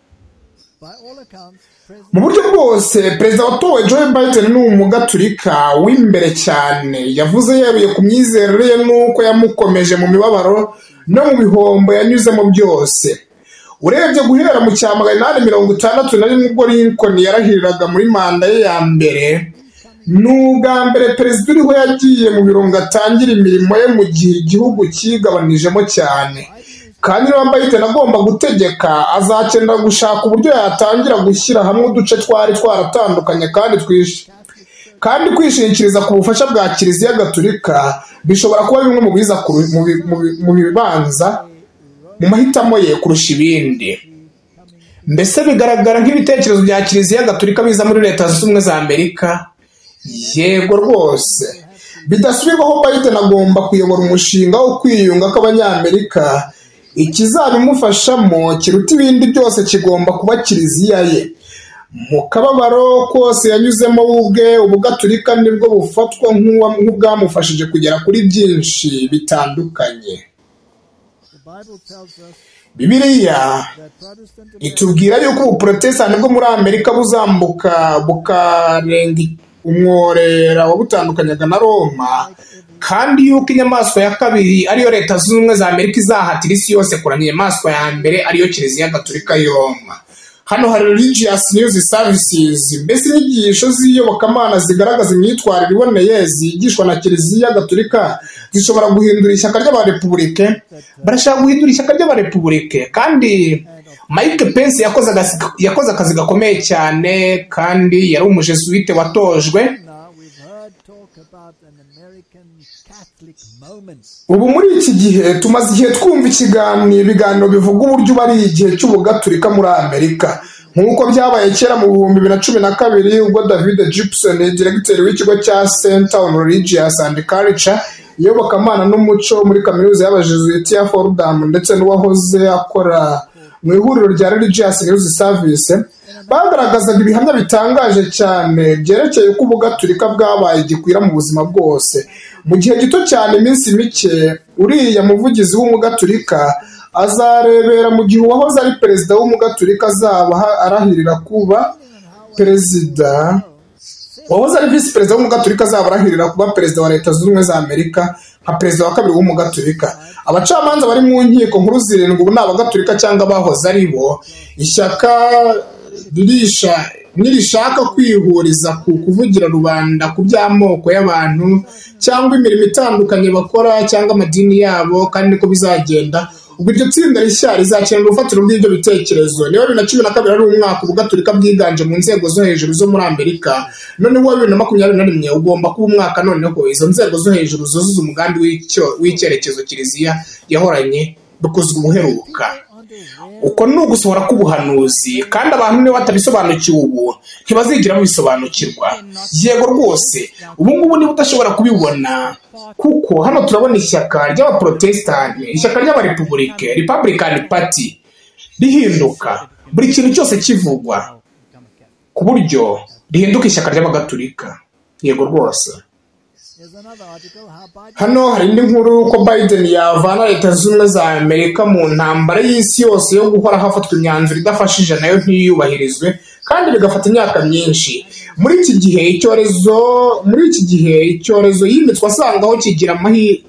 B: Mu buryo bwose perezida watowe Joe Biden ni umugatulika w'imbere cyane. Yavuze yeruye ku myizerere ye nuko yamukomeje mu mibabaro no mu bihombo yanyuzemo byose. Urebye guhera mu cya magana inani mirongo itandatu na rimwe ubwo Lincoln yarahiriraga muri manda ye ya mbere, n'ubwa mbere perezida uriho yagiye mu biro ngo atangire imirimo ye mu gihe igihugu cyigabanijemo cyane. Kandi niba Biden agomba gutegeka azakenera gushaka uburyo yatangira gushyira hamwe uduce twari twaratandukanye kandi twishi kandi kwishingikiriza ku bufasha bwa Kiliziya Gatolika bishobora kuba bimwe mu biza mu bibanza mu mahitamo ye kurusha ibindi. Mbese bigaragara nk'ibitekerezo bya Kiliziya Gatolika biza muri Leta Zunze Ubumwe za Amerika? Yego rwose. Bidasubirwaho Biden agomba kuyobora umushinga wo kwiyunga kw'Abanyamerika. Ikizabimufashamo kiruta ibindi byose kigomba kuba Kiliziya ye. Mu kababaro kose yanyuzemo ubwe, ubugatulika nibwo bufatwa nk'ubwamufashije kugera kuri byinshi bitandukanye. Bibiliya itubwira yuko ubuprotestani bwo muri Amerika buzambuka bukarenga umworera wabutandukanyaga na Roma, kandi yuko inyamaswa ya kabiri ariyo Leta Zunze Ubumwe za Amerika izahatira isi yose kuramya inyamaswa ya mbere ariyo Kiliziya Gatolika y'i Roma. Hano hari Religious News Services, mbese inyigisho z'iyobokamana zigaragaza imyitwarire iboneye zigishwa na Kiliziya Gatolika zishobora guhindura ishyaka ry'abarepubulike. Barashaka guhindura ishyaka ry'abarepubulike, kandi Mike Pence yakoze yakoze akazi gakomeye cyane, kandi yari umujesuite watojwe. Ubu muri iki gihe tumaze igihe twumva ikiganiro ibiganiro bivuga uburyo bari igihe cy'ubugatulika muri Amerika, nk'uko byabaye kera mu bihumbi bibiri na cumi na kabiri ubwo David Gibson, diregiteri w'ikigo cya Center on Religious and Culture, iyobokamana n'umuco muri kaminuza y'abajesuite ya Fordham, ndetse n'uwahoze akora mu ihuriro rya Religious News Service, bagaragazaga ibihamya bitangaje cyane byerekeye uko ubugatulika bwabaye gikwira mu buzima bwose. Mu gihe gito cyane, iminsi mike, uriya muvugizi w'umugatulika azarebera mu gihe uwahoze ari perezida w'umugatulika azaba arahirira kuba perezida wahoze ari visi perezida w'umugatulika azaba arahirira kuba perezida wa Leta Zunze Ubumwe za Amerika nka perezida wa kabiri w'umugatulika. Abacamanza bari mu nkiko nkuru zirindwi ubu ni abagatulika cyangwa bahoze ari bo. Ishyaka ririsha nirishaka kwihuriza ku kuvugira rubanda ku by'amoko y'abantu cyangwa imirimo itandukanye bakora cyangwa amadini yabo, kandi niko bizagenda ubwo iryo tsinda rishya rizakenera urufatiro rw'ibyo bitekerezo. Niba bibiri na cumi na kabiri ari umwaka ubugaturika bwiganje mu nzego zo hejuru zo muri Amerika, noneho wa bibiri na makumyabiri na rimwe ugomba kuba umwaka noneho izo nzego zo hejuru zuzuza umugambi w'icyerekezo kiliziya yahoranye bikozwe ubuheruka. Uko ni ugusohora k'ubuhanuzi, kandi abantu niba batabisobanukiwe ubu ntibazigira babisobanukirwa. Yego rwose ubu ngubu niba udashobora kubibona, kuko hano turabona ishyaka ry'abaprotestani, ishyaka ry'abarepubulike, Republican Party, rihinduka buri kintu cyose kivugwa ku buryo rihinduka ishyaka ry'abagatulika. Yego rwose. Hano hari indi nkuru ko Biden yavana Leta Zunze Ubumwe za Amerika mu ntambara y'isi yose yo guhora hafatwa imyanzuro idafashije nayo ntiyubahirizwe, kandi bigafata imyaka myinshi. Muri iki gihe icyorezo muri iki gihe icyorezo yimitswe asanga aho kigira amahirwe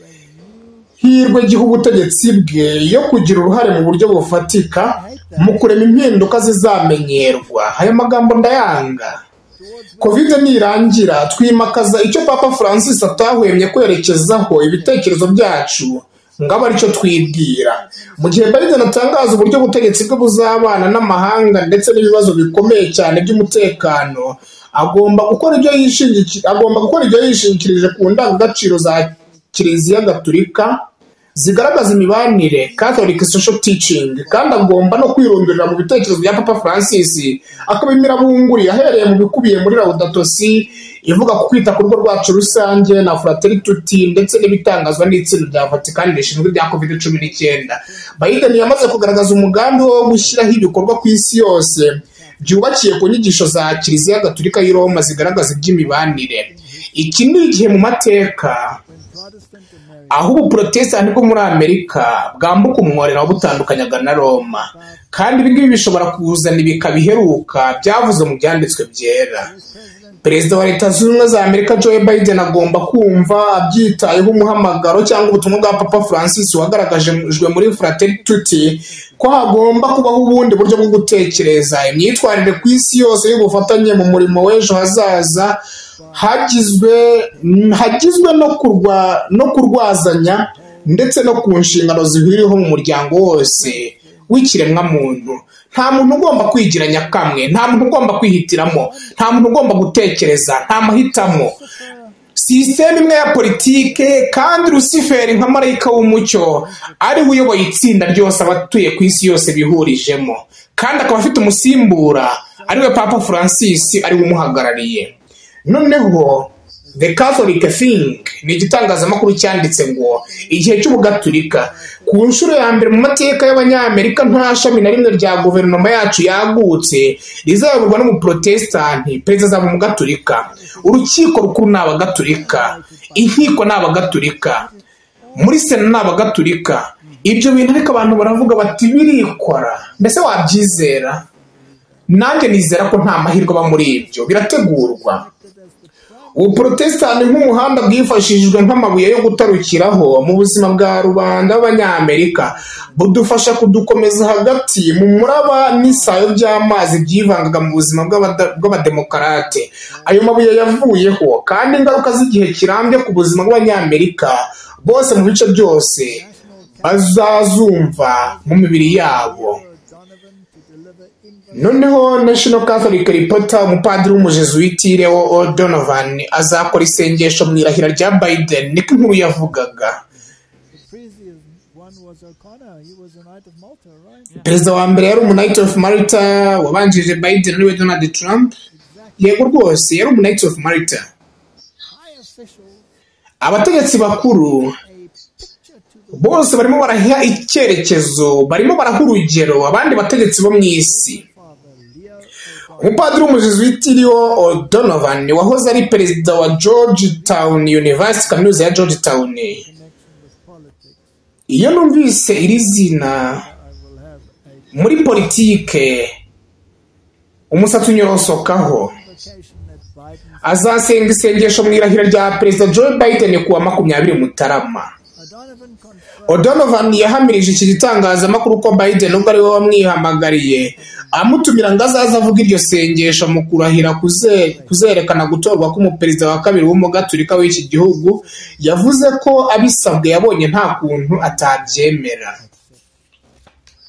B: giha ubutegetsi bwe yo kugira uruhare mu buryo bufatika mu kurema impinduka zizamenyerwa. Aya magambo ndayanga. Covid nirangira twimakaza icyo Papa Francis atahwemye kwerekezaho ibitekerezo byacu, ngaba aricyo twibwira. Mu gihe Biden atangaza uburyo ubutegetsi bwe buzabana n'amahanga ndetse n'ibibazo bikomeye cyane by'umutekano, agomba gukora ibyo yishingikirije agomba gukora ibyo yishingikirije ku ndangagaciro za Kiliziya Gatulika zigaragaza imibanire, Catholic social teaching, kandi agomba no kwirondorera mu bitekerezo bya Papa Francis akabimira bunguri ahereye mu bikubiye muri Laudato Si ivuga ku kwita ku rugo rwacu rusange na Fratelli Tutti, ndetse n'ibitangazwa n'itsinda rya Vatican rishinzwe ibya covid cumi n'icyenda. Biden yamaze kugaragaza umugambi wo gushyiraho ibikorwa ku isi yose byubakiye ku nyigisho za Kiliziya Gatulika y'i Roma zigaragaza iby'imibanire. Iki ni igihe mu mateka aho ubuprotestani bwo muri Amerika bwambuka umworera wabutandukanyaga na Roma, kandi ibi ngibi bishobora kuzana ibika biheruka byavuze mu byanditswe byera. Perezida wa Leta Zunze Ubumwe za Amerika Joe Biden agomba kumva abyitayeho umuhamagaro cyangwa ubutumwa bwa Papa Francis wagaragajwe muri Fratelli Tutti ko hagomba kubaho ubundi buryo bwo gutekereza imyitwarire ku isi yose y'ubufatanye mu murimo w'ejo hazaza, hagizwe hagizwe no kurwa no kurwazanya ndetse no ku nshingano zihuriweho mu muryango wose w'ikiremwa muntu. Nta muntu ugomba kwigiranya kamwe, nta muntu ugomba kwihitiramo, nta muntu ugomba gutekereza, nta mahitamo. Sisiteme imwe ya politike, kandi Luciferi nka marayika w'umucyo ari we uyoboye itsinda ryose abatuye ku isi yose bihurijemo, kandi akaba afite umusimbura ari we Papa Francis ari we umuhagarariye. Noneho The Catholic Thing ni igitangazamakuru cyanditse ngo igihe cy'ubugatulika ku nshuro ya mbere mu mateka y'abanyamerika nta shami na rimwe rya guverinoma yacu yagutse rizayoborwa n'umuprotestanti perezida azaba umugatulika, urukiko rukuru ni abagatulika, inkiko ni abagatulika, muri sena ni abagatulika. Ibyo bintu ariko abantu baravuga bati birikora, mbese wabyizera? Nanjye nizera ko nta mahirwe aba muri ibyo, birategurwa. Ubuprotestani nk'umuhanda bwifashishijwe nk'amabuye yo gutarukiraho mu buzima bwa rubanda b'Abanyamerika, budufasha kudukomeza hagati mu muraba n'isayo by'amazi byivangaga mu buzima bw'abademokarate. Ayo mabuye yavuyeho, kandi ingaruka z'igihe kirambye ku buzima bw'Abanyamerika bose mu bice byose bazazumva mu mibiri yabo. Noneho National Catholic Reporter, umupadiri w'umujesuiti Leo O'Donovan azakora isengesho mu irahira rya Biden, niko inkuru yavugaga. Perezida wa mbere yari umu-Knight of Malta wabanjirije Biden ariwe Donald Trump. Yego rwose yari umu-Knight of Malta. Abategetsi bakuru bose barimo baraha icyerekezo, barimo baraha urugero abandi bategetsi bo mu isi. Umupadiri w'umujesuiti Leo O'Donovan wahoze ari perezida wa Georgetown University, kaminuza ya Georgetown. Iyo numvise iri zina muri politike umusatsi unyorosokaho. Azasenga isengesho mu irahira rya perezida Joe Biden kuwa makumyabiri Mutarama. O'Donovan yahamirije iki gitangazamakuru ko Biden ubwo ari we wamwihamagariye amutumira ngo azaza avuga iryo sengesho mu kurahira kuzerekana gutorwa k'umuperezida wa kabiri w'umugatulika w'iki gihugu. Yavuze ko abisabwe yabonye nta kuntu atabyemera.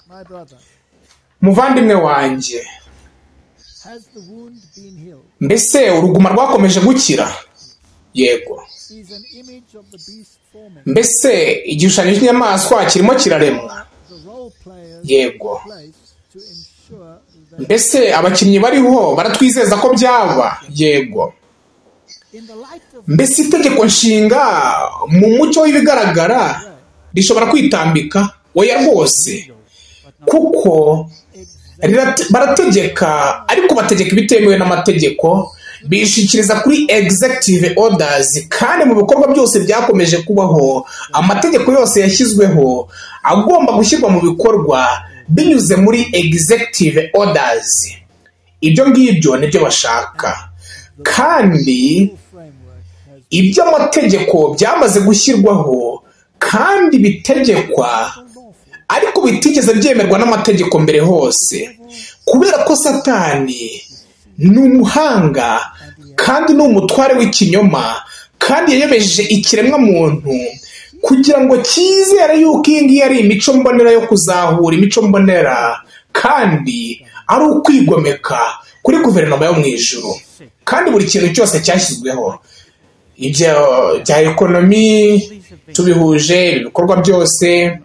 C: My brother,
A: muvandimwe wanjye,
C: has the wound been healed?
A: mbese uruguma rwakomeje gukira? Yego.
C: Is an image of the beast forming?
A: Mbese igishushanyo cy'inyamaswa kirimo kiraremwa?
C: The role players
A: Yego.
C: place to ensure that
A: Mbese abakinnyi bariho baratwizeza ko byaba? Yego.
C: in the light of
A: Mbese itegeko nshinga mu mucyo w'ibigaragara rishobora kwitambika? Oya rwose, kuko rirat- barategeka ariko bategeka ibitemewe n'amategeko, bishikiriza kuri executive orders, kandi mu bikorwa byose byakomeje kubaho amategeko yose yashyizweho agomba gushyirwa mu bikorwa binyuze muri executive orders. Ibyo ngibyo nibyo bashaka, kandi
C: framework has
A: ibyo amategeko byamaze gushyirwaho kandi bitegekwa
C: lawful
A: ariko bitigeze byemerwa n'amategeko mbere hose, kubera ko Satani ni umuhanga kandi ni umutware w'ikinyoma, kandi yayobeje ikiremwa muntu kugira ngo cyizere yuko iyi ngiyi ari imico mbonera yo kuzahura imico mbonera, kandi ari ukwigomeka kuri guverinoma yo mu ijuru. Kandi buri kintu cyose cyashyizweho, ibyo bya ekonomi tubihuje, ibikorwa byose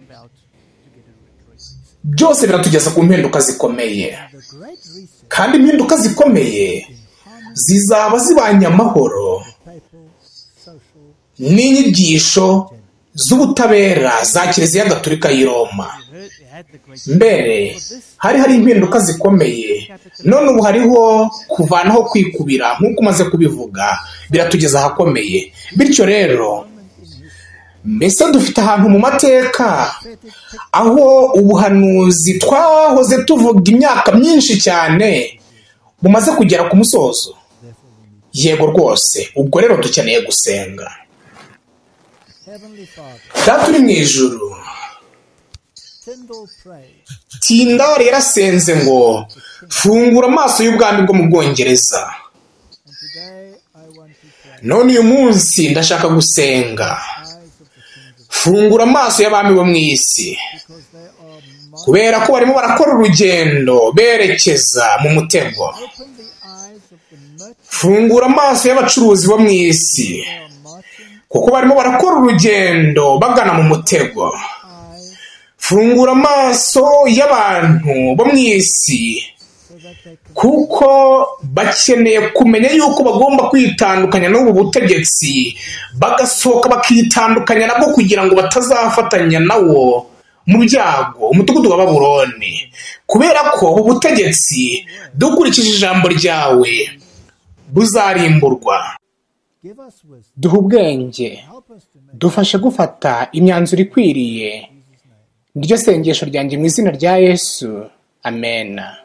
A: byose biratugeza ku mpinduka zikomeye,
C: the great reset,
A: kandi impinduka zikomeye zizaba zibanye amahoro
C: papal, social,
A: n'inyigisho z'ubutabera za Kiliziya Gatolika y'i Roma. Mbere hari hari impinduka zikomeye, none ubu hariho kuvanaho kwikubira nk'uko umaze kubivuga, biratugeza ahakomeye. Bityo rero mbese dufite ahantu mu mateka aho ubuhanuzi twahoze tuvuga imyaka myinshi cyane bumaze kugera ku musozo. Yego rwose, ubwo rero dukeneye gusenga.
C: Heavenly Father,
A: Data uri mu ijuru,
C: Tyndall prayed,
A: Tyndall yarasenze ngo fungura amaso y'ubwami bwo mu Bwongereza.
C: and today I want to pray,
A: None uyu munsi ndashaka gusenga,
C: eyes of the kings of
A: fungura amaso y'abami bo mu isi,
C: because they are marked.
A: kubera ko barimo barakora urugendo berekeza mu mutego.
C: Open the eyes of the merchants
A: Fungura amaso y'abacuruzi bo mu isi,
C: who are marching,
A: kuko barimo barakora urugendo bagana mu mutego.
C: eyes
A: Fungura amaso y'abantu bo mu isi,
C: so that they can
A: kuko bakeneye kumenya yuko bagomba kwitandukanya n'ubu butegetsi, bagasohoka bakitandukanya nabwo kugira ngo batazafatanya nawo mu byago umudugudu wa Babuloni, kubera ko ubu butegetsi dukurikije ijambo ryawe buzarimburwa.
C: give us wisdom,
A: Duha ubwenge,
C: help us to make
A: dufashe gufata imyanzuro ikwiriye. Niryo sengesho ryanjye mu izina rya Yesu, amen.